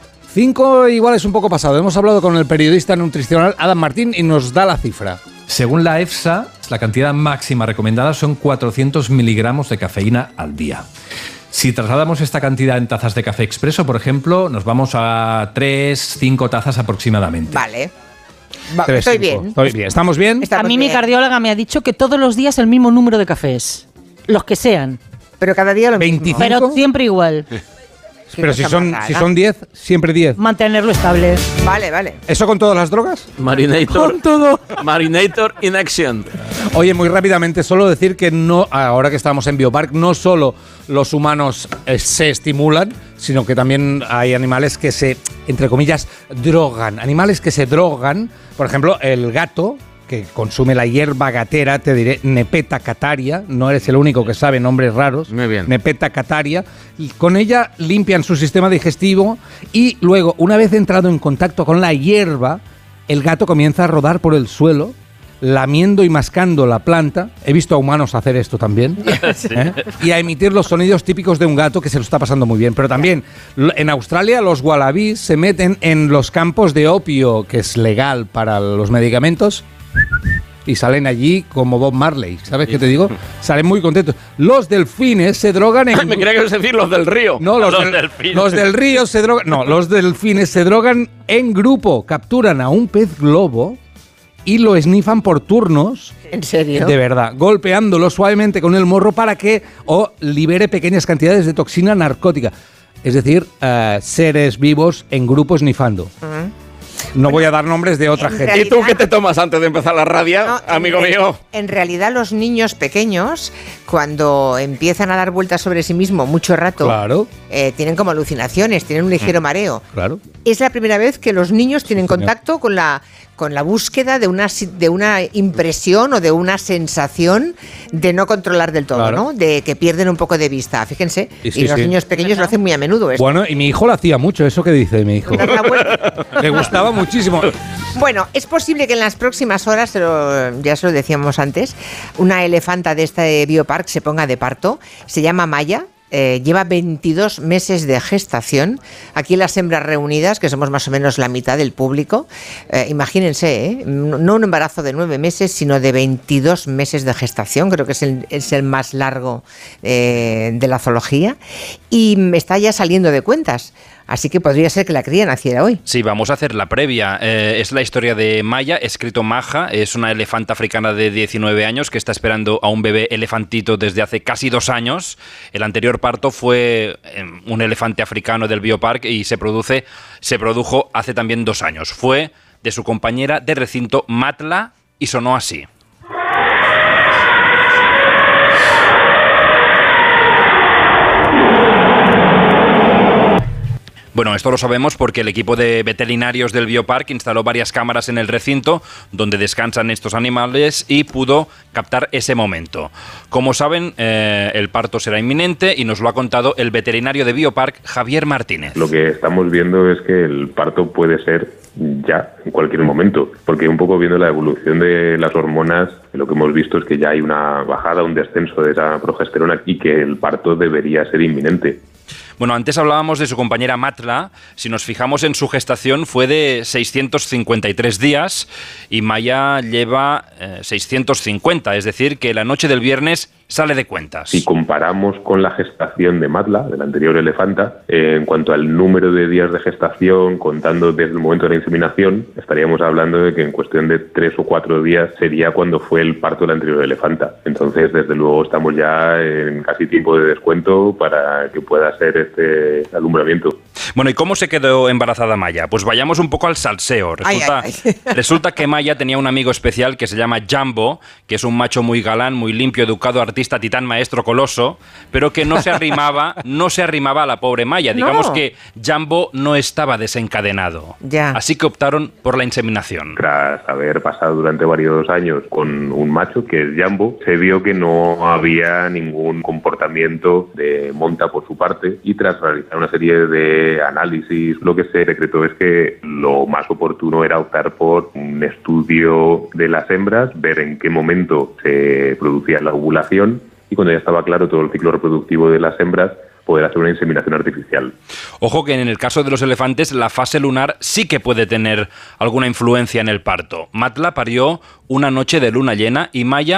5 igual es un poco pasado. Hemos hablado con el periodista nutricional Adam Martín y nos da la cifra. Según la EFSA, la cantidad máxima recomendada son 400 miligramos de cafeína al día. Si trasladamos esta cantidad en tazas de café expreso, por ejemplo, nos vamos a 3-5 tazas aproximadamente. Vale. 3, estoy 5. bien. Estoy bien. ¿Estamos bien? A mí mi cardióloga me ha dicho que todos los días el mismo número de cafés. los que sean. Pero cada día lo mismo. 25. Pero siempre igual. Pero si son 10, siempre 10. Mantenerlo estable. Vale. ¿Eso con todas las drogas? Marinator. Con todo. Marinator in action. Oye, muy rápidamente, solo decir que no, ahora que estamos en Biopark, no solo los humanos se estimulan, sino que también hay animales que se, entre comillas, drogan. Animales que se drogan, por ejemplo, el gato, que consume la hierba gatera, te diré, Nepeta cataria, no eres el único que sabe nombres raros. Muy bien. Nepeta cataria, y con ella limpian su sistema digestivo y luego, una vez entrado en contacto con la hierba, el gato comienza a rodar por el suelo, lamiendo y mascando la planta. He visto a humanos hacer esto también. Y a emitir los sonidos típicos de un gato que se lo está pasando muy bien. Pero también en Australia los wallabies se meten en los campos de opio, que es legal para los medicamentos, y salen allí como Bob Marley, ¿sabes qué te digo? Salen muy contentos. Los delfines se drogan en... Me creía que ibas a decir los del río. No, los del río se drogan... No, los delfines se drogan en grupo. Capturan a un pez globo y lo esnifan por turnos. ¿En serio? De verdad. Golpeándolo suavemente con el morro para que libere pequeñas cantidades de toxina narcótica. Es decir, seres vivos en grupo esnifando. No voy a dar nombres de otra gente. ¿Y tú qué te tomas antes de empezar la radio, amigo mío? En realidad los niños pequeños, cuando empiezan a dar vueltas sobre sí mismos mucho rato, claro, tienen como alucinaciones, tienen un ligero mareo. Claro. Es la primera vez que los niños tienen contacto con la búsqueda de una impresión o de una sensación de no controlar del todo, claro, ¿no? De que pierden un poco de vista, fíjense. Sí, y los niños pequeños lo hacen muy a menudo. Esto. Bueno, y mi hijo lo hacía mucho, ¿eso qué dice mi hijo? Le gustaba muchísimo. Bueno, es posible que en las próximas horas, ya se lo decíamos antes, una elefanta de este biopark se ponga de parto. Se llama Maya. Lleva 22 meses de gestación. Aquí las hembras reunidas, que somos más o menos la mitad del público, imagínense, no un embarazo de 9 meses, sino de 22 meses de gestación. Creo que es el más largo de la zoología. Y está ya saliendo de cuentas. Así que podría ser que la cría naciera hoy. Sí, vamos a hacer la previa. Es la historia de Maya, escrito Maja. Es una elefanta africana de 19 años que está esperando a un bebé elefantito desde hace casi 2 años. El anterior parto fue un elefante africano del Biopark y se produjo hace también 2 años. Fue de su compañera de recinto Matla y sonó así. Bueno, esto lo sabemos porque el equipo de veterinarios del Biopark instaló varias cámaras en el recinto donde descansan estos animales y pudo captar ese momento. Como saben, el parto será inminente y nos lo ha contado el veterinario de Biopark, Javier Martínez. Lo que estamos viendo es que el parto puede ser ya, en cualquier momento, porque un poco viendo la evolución de las hormonas, lo que hemos visto es que ya hay una bajada, un descenso de esa progesterona y que el parto debería ser inminente. Bueno, antes hablábamos de su compañera Matla. Si nos fijamos en su gestación fue de 653 días y Maya lleva 650, es decir, que la noche del viernes sale de cuentas. Si comparamos con la gestación de Matla, de la anterior elefanta, en cuanto al número de días de gestación, contando desde el momento de la inseminación, estaríamos hablando de que en cuestión de 3 o 4 días sería cuando fue el parto de la anterior elefanta. Entonces, desde luego, estamos ya en casi tiempo de descuento para que pueda ser este alumbramiento. Bueno, ¿y cómo se quedó embarazada Maya? Pues vayamos un poco al salseo. Resulta que Maya tenía un amigo especial que se llama Jambo, que es un macho muy galán, muy limpio, educado, artista, titán, maestro, coloso, pero que no se arrimaba a la pobre Maya. Digamos que Jambo no estaba desencadenado. Ya. Así que optaron por la inseminación. Tras haber pasado durante varios años con un macho, que es Jambo, se vio que no había ningún comportamiento de monta por su parte y tras realizar una serie de análisis, lo que se decretó es que lo más oportuno era optar por un estudio de las hembras, ver en qué momento se producía la ovulación y cuando ya estaba claro todo el ciclo reproductivo de las hembras, poder hacer una inseminación artificial. Ojo que en el caso de los elefantes la fase lunar sí que puede tener alguna influencia en el parto. Matla parió una noche de luna llena y Maya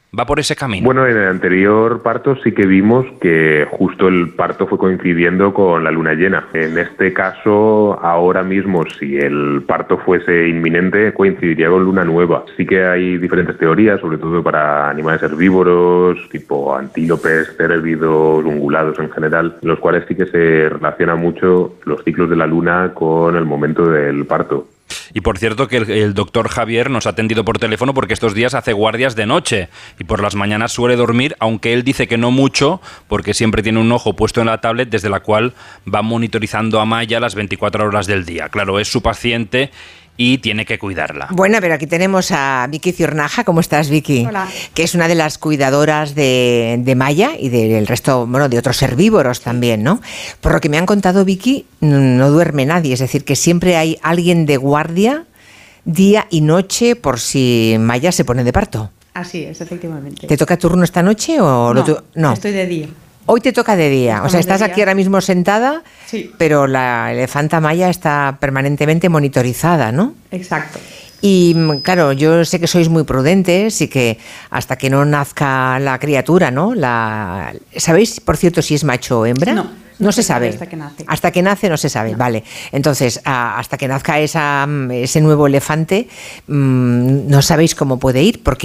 ¿Va por ese camino? Bueno, en el anterior parto sí que vimos que justo el parto fue coincidiendo con la luna llena. En este caso, ahora mismo, si el parto fuese inminente, coincidiría con luna nueva. Sí que hay diferentes teorías, sobre todo para animales herbívoros, tipo antílopes, cérvidos, ungulados en general, en los cuales sí que se relaciona mucho los ciclos de la luna con el momento del parto. Y por cierto que el doctor Javier nos ha atendido por teléfono porque estos días hace guardias de noche y por las mañanas suele dormir, aunque él dice que no mucho, porque siempre tiene un ojo puesto en la tablet desde la cual va monitorizando a Maya las 24 horas del día. Claro, es su paciente y tiene que cuidarla. Bueno, pero aquí tenemos a Vicky Ciornaja. ¿Cómo estás, Vicky? Hola. Que es una de las cuidadoras de Maya y del resto, bueno, de otros herbívoros también, ¿no? Por lo que me han contado, Vicky, no duerme nadie, es decir, que siempre hay alguien de guardia día y noche por si Maya se pone de parto. Así es, efectivamente. ¿Te toca turno esta noche o no? Estoy de día. Hoy te toca de día, o sea, estás aquí ahora mismo sentada, sí, pero la elefanta Maya está permanentemente monitorizada, ¿no? Exacto. Y claro, yo sé que sois muy prudentes y que hasta que no nazca la criatura, ¿no? ¿Sabéis, por cierto, si es macho o hembra? No se sabe. Hasta que nace. Hasta que nace no se sabe, vale. Entonces, hasta que nazca ese nuevo elefante, no sabéis cómo puede ir, porque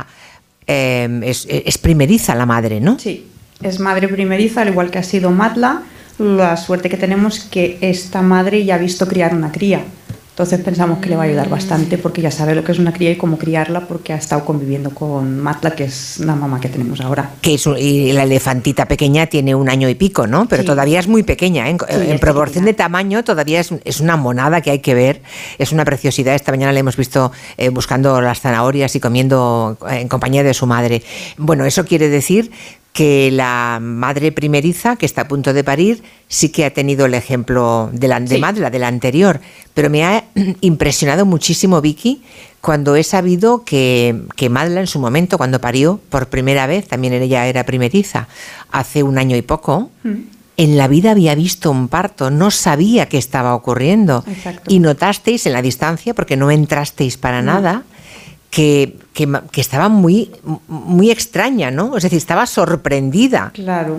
es primeriza la madre, ¿no? Sí. Es madre primeriza, al igual que ha sido Matla. La suerte que tenemos es que esta madre ya ha visto criar una cría. Entonces pensamos que le va a ayudar bastante porque ya sabe lo que es una cría y cómo criarla porque ha estado conviviendo con Matla, que es la mamá que tenemos ahora. Y la elefantita pequeña tiene 1 año y pico, ¿no? Pero sí, todavía es muy pequeña, ¿eh? En proporción de tamaño todavía es una monada que hay que ver. Es una preciosidad. Esta mañana la hemos visto buscando las zanahorias y comiendo en compañía de su madre. Bueno, eso quiere decir que la madre primeriza, que está a punto de parir, sí que ha tenido el ejemplo de la anterior. Pero me ha impresionado muchísimo, Vicky, cuando he sabido que Madla en su momento, cuando parió por primera vez, también ella era primeriza, hace 1 año y poco, en la vida había visto un parto, no sabía qué estaba ocurriendo. Exacto. Y notasteis en la distancia, porque no entrasteis para nada, que estaba muy, muy extraña, ¿no? Es decir, estaba sorprendida. Claro,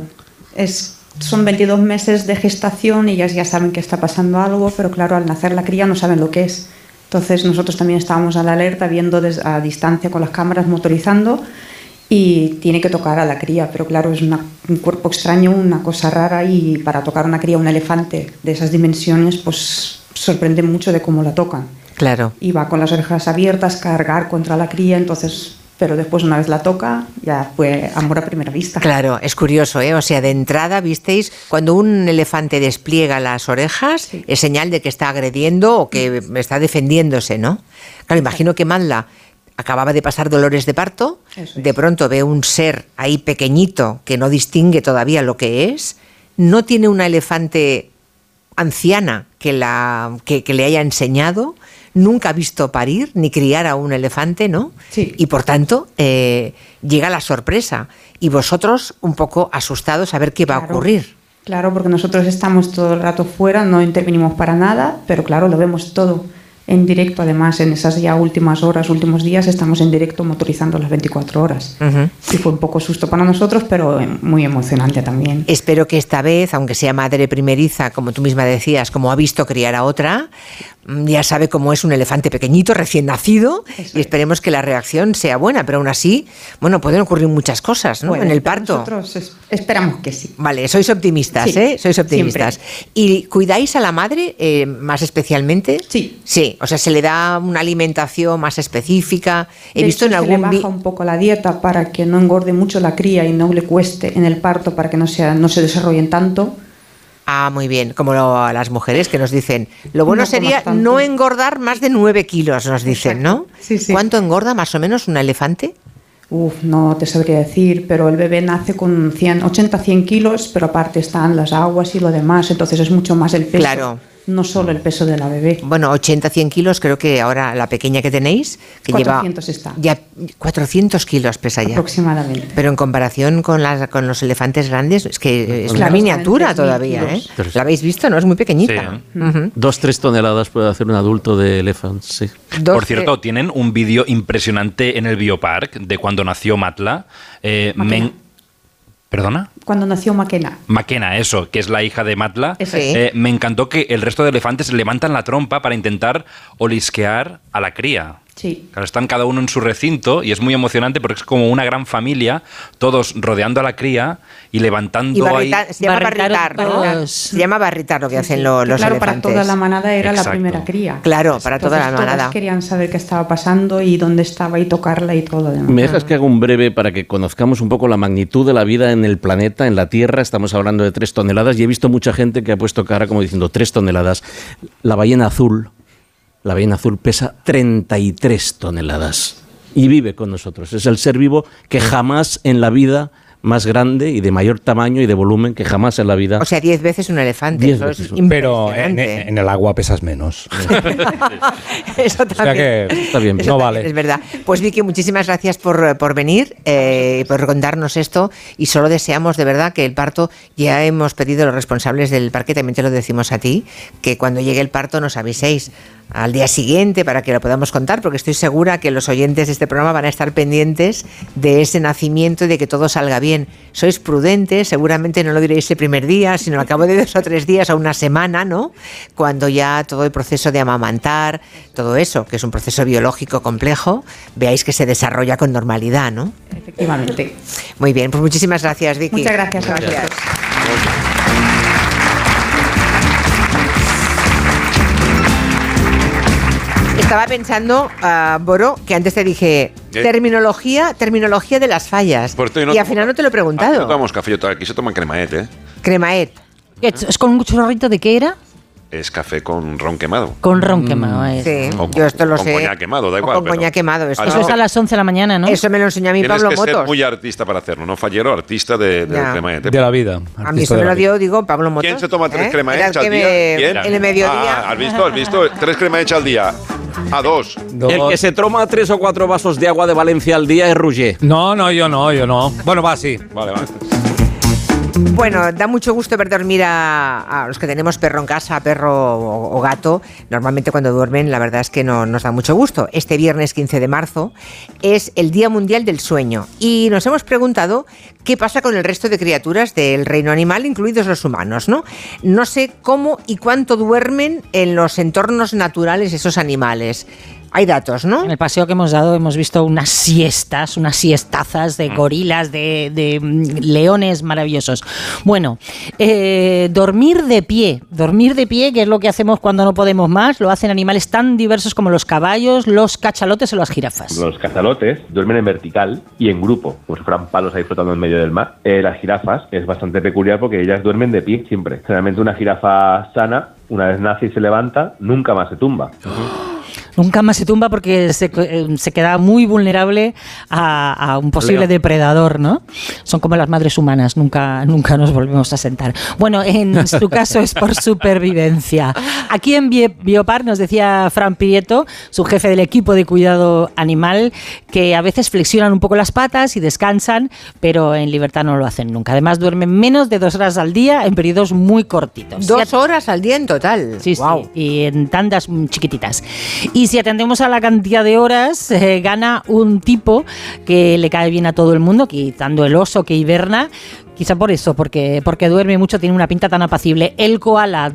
son 22 meses de gestación y ellas ya saben que está pasando algo, pero claro, al nacer la cría no saben lo que es. Entonces nosotros también estábamos a la alerta, viendo a distancia con las cámaras, motorizando, y tiene que tocar a la cría, pero claro, es un cuerpo extraño, una cosa rara, y para tocar una cría, un elefante de esas dimensiones, pues sorprende mucho de cómo la tocan. Claro. Y va con las orejas abiertas, cargar contra la cría, entonces, pero después una vez la toca, ya fue amor a primera vista. Claro, es curioso, ¿eh? O sea, de entrada, visteis, cuando un elefante despliega las orejas, sí, es señal de que está agrediendo o que está defendiéndose, ¿no? Claro, imagino que Madla acababa de pasar dolores de parto, de pronto ve un ser ahí pequeñito que no distingue todavía lo que es, no tiene una elefante anciana que le haya enseñado, nunca ha visto parir ni criar a un elefante, ¿no? Sí. Y por tanto llega la sorpresa y vosotros un poco asustados a ver qué va a ocurrir. Claro, porque nosotros estamos todo el rato fuera, no intervenimos para nada, pero claro, lo vemos todo en directo. Además, en esas ya últimas horas, últimos días, estamos en directo motorizando las 24 horas. Sí, fue un poco susto para nosotros, pero muy emocionante también. Espero que esta vez, aunque sea madre primeriza, como tú misma decías, como ha visto criar a otra, ya sabe cómo es un elefante pequeñito, recién nacido, y esperemos que la reacción sea buena, pero aún así, bueno, pueden ocurrir muchas cosas, ¿no? En el parto. Nosotros esperamos que sí. Vale, sois optimistas, sí, ¿eh? Sois optimistas. Siempre. ¿Y cuidáis a la madre más especialmente? Sí. Sí, o sea, se le da una alimentación más específica. He visto en algún se le baja un poco la dieta para que no engorde mucho la cría y no le cueste en el parto, para que no se desarrollen tanto. Ah, muy bien, como a las mujeres que nos dicen, lo bueno sería no engordar más de 9 kilos, nos dicen, ¿no? Sí, sí. ¿Cuánto engorda más o menos un elefante? No te sabría decir, pero el bebé nace con 80-100 kilos, pero aparte están las aguas y lo demás, entonces es mucho más el peso. Claro. no solo el peso de la bebé. Bueno, 80-100 kilos, creo que ahora la pequeña que tenéis, que 400 lleva está. Ya 400 kilos pesa ya. Aproximadamente. Pero en comparación con los elefantes grandes, es que es una miniatura todavía, ¿eh? ¿La habéis visto? ¿No? Es muy pequeñita. Sí. 2-3 toneladas puede hacer un adulto de elefante, sí. Por cierto, tienen un vídeo impresionante en el Biopark de cuando nació Matla. ¿Perdona? Cuando nació Makena. Makena, eso, que es la hija de Matla. Sí. Me encantó que el resto de elefantes levantan la trompa para intentar olisquear a la cría. Sí. Claro, están cada uno en su recinto y es muy emocionante porque es como una gran familia, todos rodeando a la cría y levantando ahí... Se llama barritar, ¿no? Se llama barritar lo que hacen los elefantes. Claro, para toda la manada era Exacto. la primera cría. Claro, para toda la manada. Todos querían saber qué estaba pasando y dónde estaba y tocarla y todo lo demás. ¿Me dejas que haga un breve para que conozcamos un poco la magnitud de la vida en el planeta, en la Tierra? Estamos hablando de 3 toneladas y he visto mucha gente que ha puesto cara como diciendo 3 toneladas. La ballena azul pesa 33 toneladas y vive con nosotros. Es el ser vivo que jamás en la vida, más grande y de mayor tamaño y de volumen que jamás en la vida. O sea, 10 veces un elefante. 10 Eso veces. es Pero en el agua pesas menos. Eso también. O sea que está bien. Eso No también vale. es verdad. Pues Vicky, muchísimas gracias por venir, por contarnos esto y solo deseamos de verdad que el parto, ya hemos pedido a los responsables del parque, también te lo decimos a ti, que cuando llegue el parto nos aviséis al día siguiente para que lo podamos contar, porque estoy segura que los oyentes de este programa van a estar pendientes de ese nacimiento y de que todo salga bien. Sois prudentes, seguramente no lo diréis el primer día, sino al cabo de 2 o 3 días o una semana, ¿no? Cuando ya todo el proceso de amamantar, todo eso, que es un proceso biológico complejo, veáis que se desarrolla con normalidad, ¿no? Efectivamente. Muy bien, pues muchísimas gracias, Vicky. Muchas gracias. Gracias. Estaba pensando, Boro, que antes te dije terminología de las fallas. Y al final no te lo he preguntado. No tomamos café, aquí se toma cremaet, ¿eh? Cremaet. ¿Es con un chorrito de qué era? Es café con ron quemado. Con ron quemado. Sí, O yo esto lo con sé. coñac quemado, da O igual. con coñac quemado. Eso es a las 11 de la mañana, ¿no? Eso me lo enseñó a mí Tienes Pablo que ser Motos. muy artista para hacerlo, no fallero, artista de cremaet. De la vida. A mí eso me lo dio, digo, Pablo Motos. ¿Quién se toma 3 cremaet Era el al que día? ¿Quién? En el mediodía. ¿Has visto? 3 cremaet al día. A 2. El que se toma 3 o 4 vasos de agua de Valencia al día es Roger. No, yo no. Bueno, va así. Vale. Bueno, da mucho gusto ver dormir a los que tenemos perro en casa, perro o gato. Normalmente cuando duermen, la verdad es que no nos da mucho gusto. Este viernes 15 de marzo es el Día Mundial del Sueño y nos hemos preguntado qué pasa con el resto de criaturas del reino animal, incluidos los humanos, ¿no? No sé cómo y cuánto duermen en los entornos naturales esos animales. Hay datos, ¿no? En el paseo que hemos dado hemos visto unas siestazas de gorilas, de leones maravillosos. Bueno, dormir de pie, que es lo que hacemos cuando no podemos más, lo hacen animales tan diversos como los caballos, los cachalotes o las jirafas. Los cachalotes duermen en vertical y en grupo, como si fueran palos ahí flotando en medio del mar. Las jirafas es bastante peculiar porque ellas duermen de pie siempre. Generalmente una jirafa sana, una vez nace y se levanta, nunca más se tumba. Nunca más se tumba porque se queda muy vulnerable a un posible depredador, ¿no? Son como las madres humanas, nunca nos volvemos a sentar. Bueno, en su caso es por supervivencia. Aquí en Biopark nos decía Fran Prieto, su jefe del equipo de cuidado animal, que a veces flexionan un poco las patas y descansan, pero en libertad no lo hacen nunca. Además duermen menos de 2 horas al día en periodos muy cortitos. 2 horas al día en total. Sí, wow. Sí, y en tandas chiquititas. Y si atendemos a la cantidad de horas, gana un tipo que le cae bien a todo el mundo, quitando el oso que hiberna. Quizá por eso, porque duerme mucho, tiene una pinta tan apacible. El koala,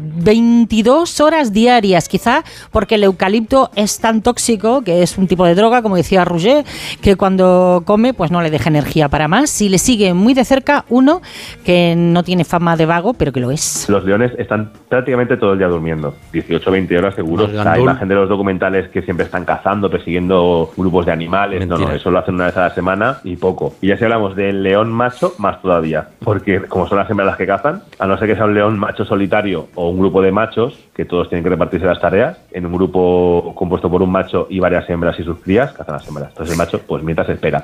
22 horas diarias, quizá porque el eucalipto es tan tóxico, que es un tipo de droga, como decía Roger, que cuando come pues no le deja energía para más. Si le sigue muy de cerca uno que no tiene fama de vago, pero que lo es. Los leones están prácticamente todo el día durmiendo, 18-20 horas seguro. La imagen de los documentales que siempre están cazando, persiguiendo grupos de animales, no, eso lo hacen una vez a la semana y poco. Y ya si hablamos del león macho, más todavía. Porque como son las hembras las que cazan, a no ser que sea un león macho solitario o un grupo de machos, que todos tienen que repartirse las tareas, en un grupo compuesto por un macho y varias hembras y sus crías, cazan las hembras. Entonces el macho, pues mientras espera.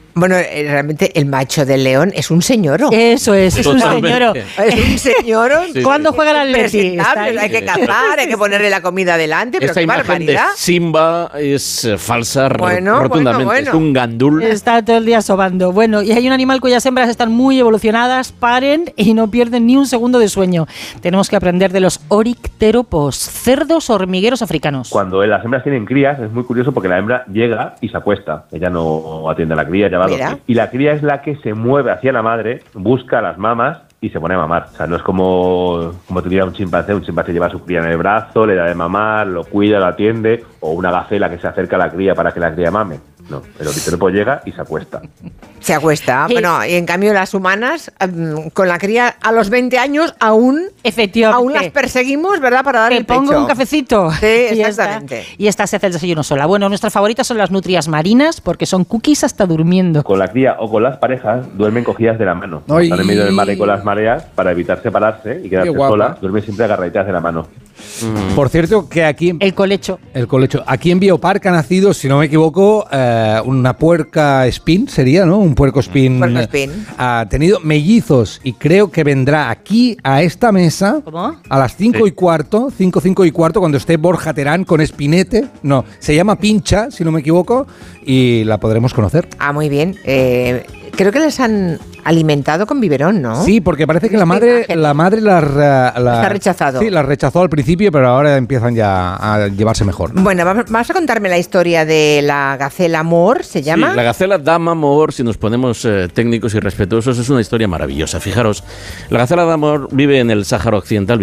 Bueno, realmente el macho del león es un señoro. Eso es un señoro. Es un señoro. Sí, ¿Cuándo juega el Atleti? Hay que cazar, hay que ponerle la comida delante, pero Esta qué imagen barbaridad. de Simba es falsa Bueno, rotundamente. bueno. Es un gandul. Está todo el día sobando. Bueno, y hay un animal cuyas hembras están muy evolucionadas, paren y no pierden ni un segundo de sueño. Tenemos que aprender de los oricteropos, cerdos hormigueros africanos. Cuando las hembras tienen crías es muy curioso porque la hembra llega y se acuesta. Ella no atiende a la cría, ya va a dormir. Y la cría es la que se mueve hacia la madre, busca a las mamas y se pone a mamar. O sea, no es como tuviera un chimpancé. Un chimpancé lleva a su cría en el brazo, le da de mamar, lo cuida, lo atiende. O una gacela que se acerca a la cría para que la cría mame. No, el oricteropo llega y se acuesta. Se acuesta. Bueno, y en cambio las humanas, con la cría a los 20 años, aún las perseguimos, ¿verdad? Para dar el pecho. Pongo un cafecito. Sí, exactamente. Y esta se hace el desayuno sola. Bueno, nuestras favoritas son las nutrias marinas porque son cookies hasta durmiendo. Con la cría o con las parejas duermen cogidas de la mano. Están en medio del mar y con las mareas para evitar separarse y quedarse solas. Duermen siempre agarraditas de la mano. Por cierto, que aquí... El colecho. Aquí en Biopark ha nacido, si no me equivoco, una puerca espín, sería, ¿no? Un puerco espín. Puerco espín. Ha tenido mellizos y creo que vendrá aquí a esta mesa. ¿Cómo? A las 5 y cuarto, 5 y cuarto, cuando esté Borja Terán con Espinete. No, se llama Pincha, si no me equivoco, y la podremos conocer. Ah, muy bien. Creo que les han alimentado con biberón, ¿no? Sí, porque parece que la madre la ha rechazado. Sí, la rechazó al principio, pero ahora empiezan ya a llevarse mejor. Bueno, vamos a contarme la historia de la gacela Mor, ¿se llama? Sí, la gacela Dama Mor, si nos ponemos técnicos y respetuosos, es una historia maravillosa. Fijaros, la gacela Dama Mor vivía en el Sáhara Occidental,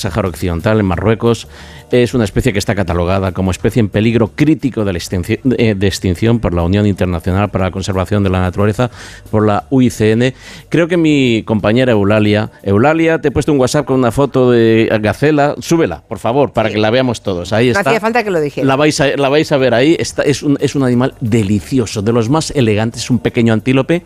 en Marruecos. Es una especie que está catalogada como especie en peligro crítico de extinción por la Unión Internacional para la Conservación de la Naturaleza, por la UICN. Creo que mi compañera Eulalia, te he puesto un WhatsApp con una foto de gacela. Súbela, por favor, para que la veamos todos. Ahí está. No hacía falta que lo dijera. La vais a ver ahí. Es un animal delicioso, de los más elegantes, un pequeño antílope.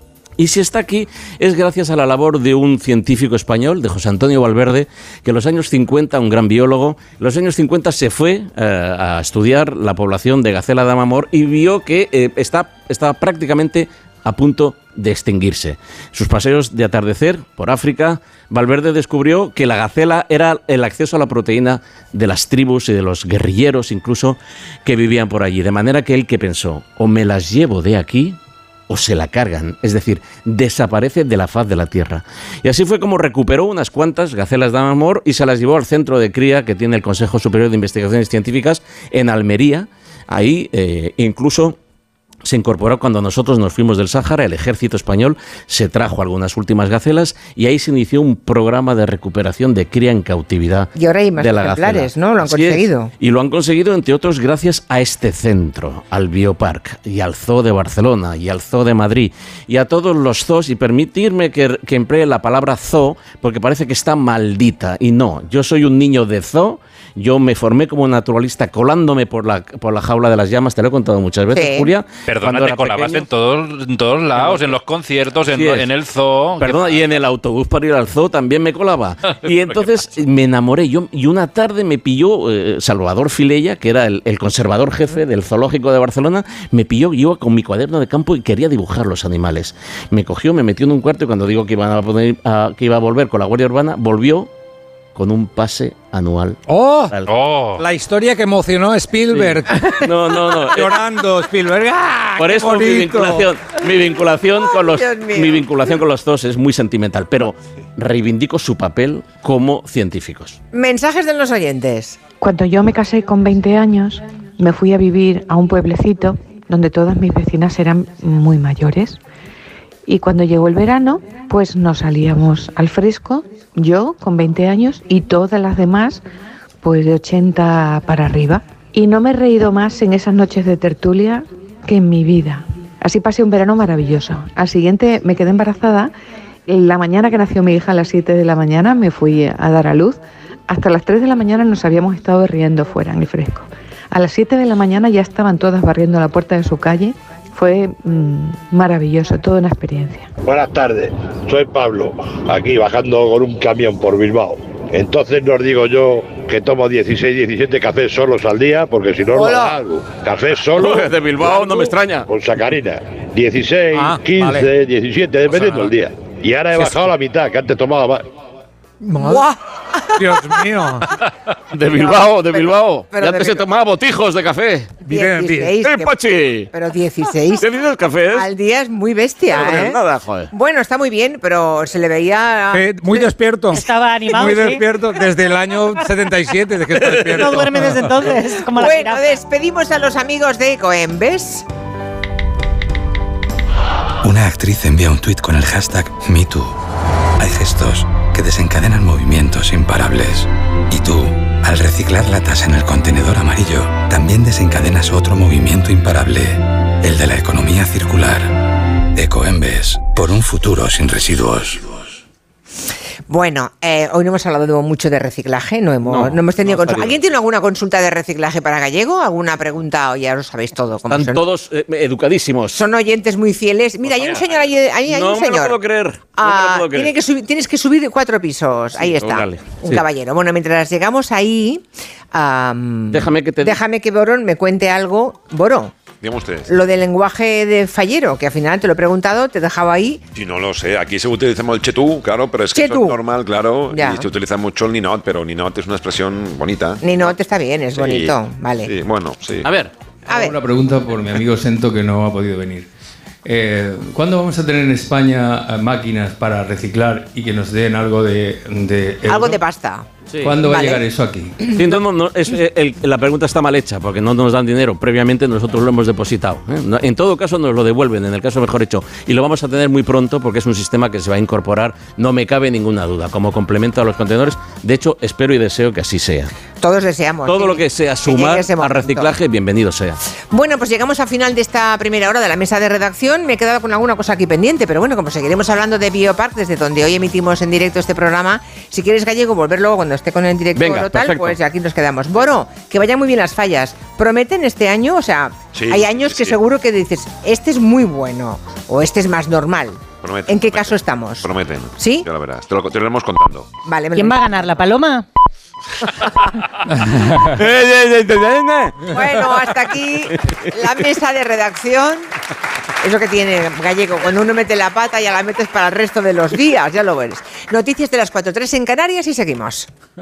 Y si está aquí es gracias a la labor de un científico español, de José Antonio Valverde, que en los años 50, un gran biólogo, en los años 50 se fue a estudiar la población de gacela Dama Mor y vio que estaba prácticamente a punto de extinguirse. Sus paseos de atardecer por África, Valverde descubrió que la gacela era el acceso a la proteína de las tribus y de los guerrilleros incluso que vivían por allí. De manera que él que pensó, o me las llevo de aquí o se la cargan, es decir, desaparece de la faz de la tierra. Y así fue como recuperó unas cuantas gacelas Dama Mor y se las llevó al centro de cría que tiene el Consejo Superior de Investigaciones Científicas en Almería. Ahí incluso se incorporó cuando nosotros nos fuimos del Sáhara, el ejército español se trajo algunas últimas gacelas y ahí se inició un programa de recuperación de cría en cautividad. Y ahora hay más ejemplares, ¿no? Lo han conseguido. Y lo han conseguido, entre otros, gracias a este centro, al Biopark y al Zoo de Barcelona y al Zoo de Madrid y a todos los zoos. Y permitirme que emplee la palabra zoo porque parece que está maldita. Y no, yo soy un niño de zoo. Yo me formé como naturalista colándome por la jaula de las llamas, te lo he contado muchas veces, Julia. Perdona, te colabas en todos lados, en los conciertos, en el zoo. Perdona, y en el autobús para ir al zoo también me colaba. Y entonces me enamoré yo, y una tarde me pilló Salvador Filella, que era el conservador jefe del zoológico de Barcelona, me pilló, yo con mi cuaderno de campo y quería dibujar los animales. Me cogió, me metió en un cuarto y cuando digo que iba a volver con la Guardia Urbana, volvió con un pase anual. ¡Oh! La historia que emocionó a Spielberg. Sí. No. Llorando Spielberg. ¡Ah, por eso mi vinculación con los zoos es muy sentimental, pero reivindico su papel como científicos. Mensajes de los oyentes. Cuando yo me casé con 20 años, me fui a vivir a un pueblecito donde todas mis vecinas eran muy mayores. Y cuando llegó el verano, pues nos salíamos al fresco, yo con 20 años y todas las demás pues de 80 para arriba. Y no me he reído más en esas noches de tertulia que en mi vida. Así pasé un verano maravilloso. Al siguiente me quedé embarazada. La mañana que nació mi hija, a las 7 de la mañana, me fui a dar a luz. Hasta las 3 de la mañana nos habíamos estado riendo fuera en el fresco. A las 7 de la mañana ya estaban todas barriendo la puerta de su calle. Fue maravilloso, toda una experiencia. Buenas tardes, soy Pablo, aquí bajando con un camión por Bilbao. Entonces no os digo yo que tomo 16, 17 cafés solos al día, porque si no, no da algo. Café solo. De Bilbao no me extraña. Con sacarina. 16, 15, vale. 17, dependiendo del día. Y ahora he bajado la mitad, que antes tomaba más. ¡Guau! Dios mío. De Bilbao, de Bilbao. Pero y antes se tomaba botijos de café. 16, Pachi! Pero 16 cafés al día es muy bestia, no, ¿eh? Nada, joder. Bueno, está muy bien, pero se le veía... muy despierto. Estaba animado, muy ¿sí? despierto desde el año 77, de que está despierto. No duerme desde entonces, como la Bueno, jirafa. despedimos a los amigos de Ecoembes. Una actriz envía un tuit con el hashtag #MeToo. Hay gestos que desencadenan movimientos imparables. Y tú, al reciclar latas en el contenedor amarillo, también desencadenas otro movimiento imparable, el de la economía circular. Ecoembes, por un futuro sin residuos. Bueno, hoy no hemos hablado mucho de reciclaje, no hemos tenido consulta. ¿Alguien tiene alguna consulta de reciclaje para Gallego? ¿Alguna pregunta? O ya lo sabéis todo. Están son todos educadísimos. Son oyentes muy fieles. Mira, hay un señor ahí, hay un señor. No me lo puedo creer. Tienes que subir 4 pisos. Ahí está. Órale, un caballero. Bueno, mientras llegamos ahí, déjame que Borón me cuente algo. Borón. Dígame usted. Lo del lenguaje de fallero, que al final te lo he preguntado, te dejaba ahí. Sí, no lo sé. Aquí se utilizamos el chetú, claro, pero es que eso es normal, claro. Ya. Y se utiliza mucho el ninot, pero ninot es una expresión bonita. Ninot está bien, es bonito. Vale. Sí, bueno, sí. A ver. Una pregunta por mi amigo Sento, que no ha podido venir. ¿Cuándo vamos a tener en España máquinas para reciclar y que nos den algo de euro? Algo de pasta. Sí. ¿Cuándo va a llegar eso aquí? Sí, la pregunta está mal hecha, porque no nos dan dinero. Previamente nosotros lo hemos depositado. En todo caso nos lo devuelven, en el caso mejor hecho. Y lo vamos a tener muy pronto, porque es un sistema que se va a incorporar, no me cabe ninguna duda, como complemento a los contenedores. De hecho, espero y deseo que así sea. Todos deseamos. Todo lo que sea sumar al reciclaje, bienvenido sea. Bueno, pues llegamos al final de esta primera hora de la mesa de redacción. Me he quedado con alguna cosa aquí pendiente, pero bueno, como seguiremos hablando de Biopark, desde donde hoy emitimos en directo este programa, si quieres, Gallego, volver luego cuando esté con el directo total, perfecto. Pues aquí nos quedamos. Boro, que vayan muy bien las fallas. ¿Prometen este año? O sea, sí, hay años que seguro que dices, este es muy bueno, o este es más normal. ¿En qué caso estamos? Prometen. ¿Sí? Ya lo verás. Te lo iremos contando. Vale. ¿Quién va a ganar, la paloma? Bueno, hasta aquí la mesa de redacción. Es lo que tiene Gallego. Cuando uno mete la pata ya la metes para el resto de los días, ya lo ves. Noticias de las 4:03 en Canarias y seguimos.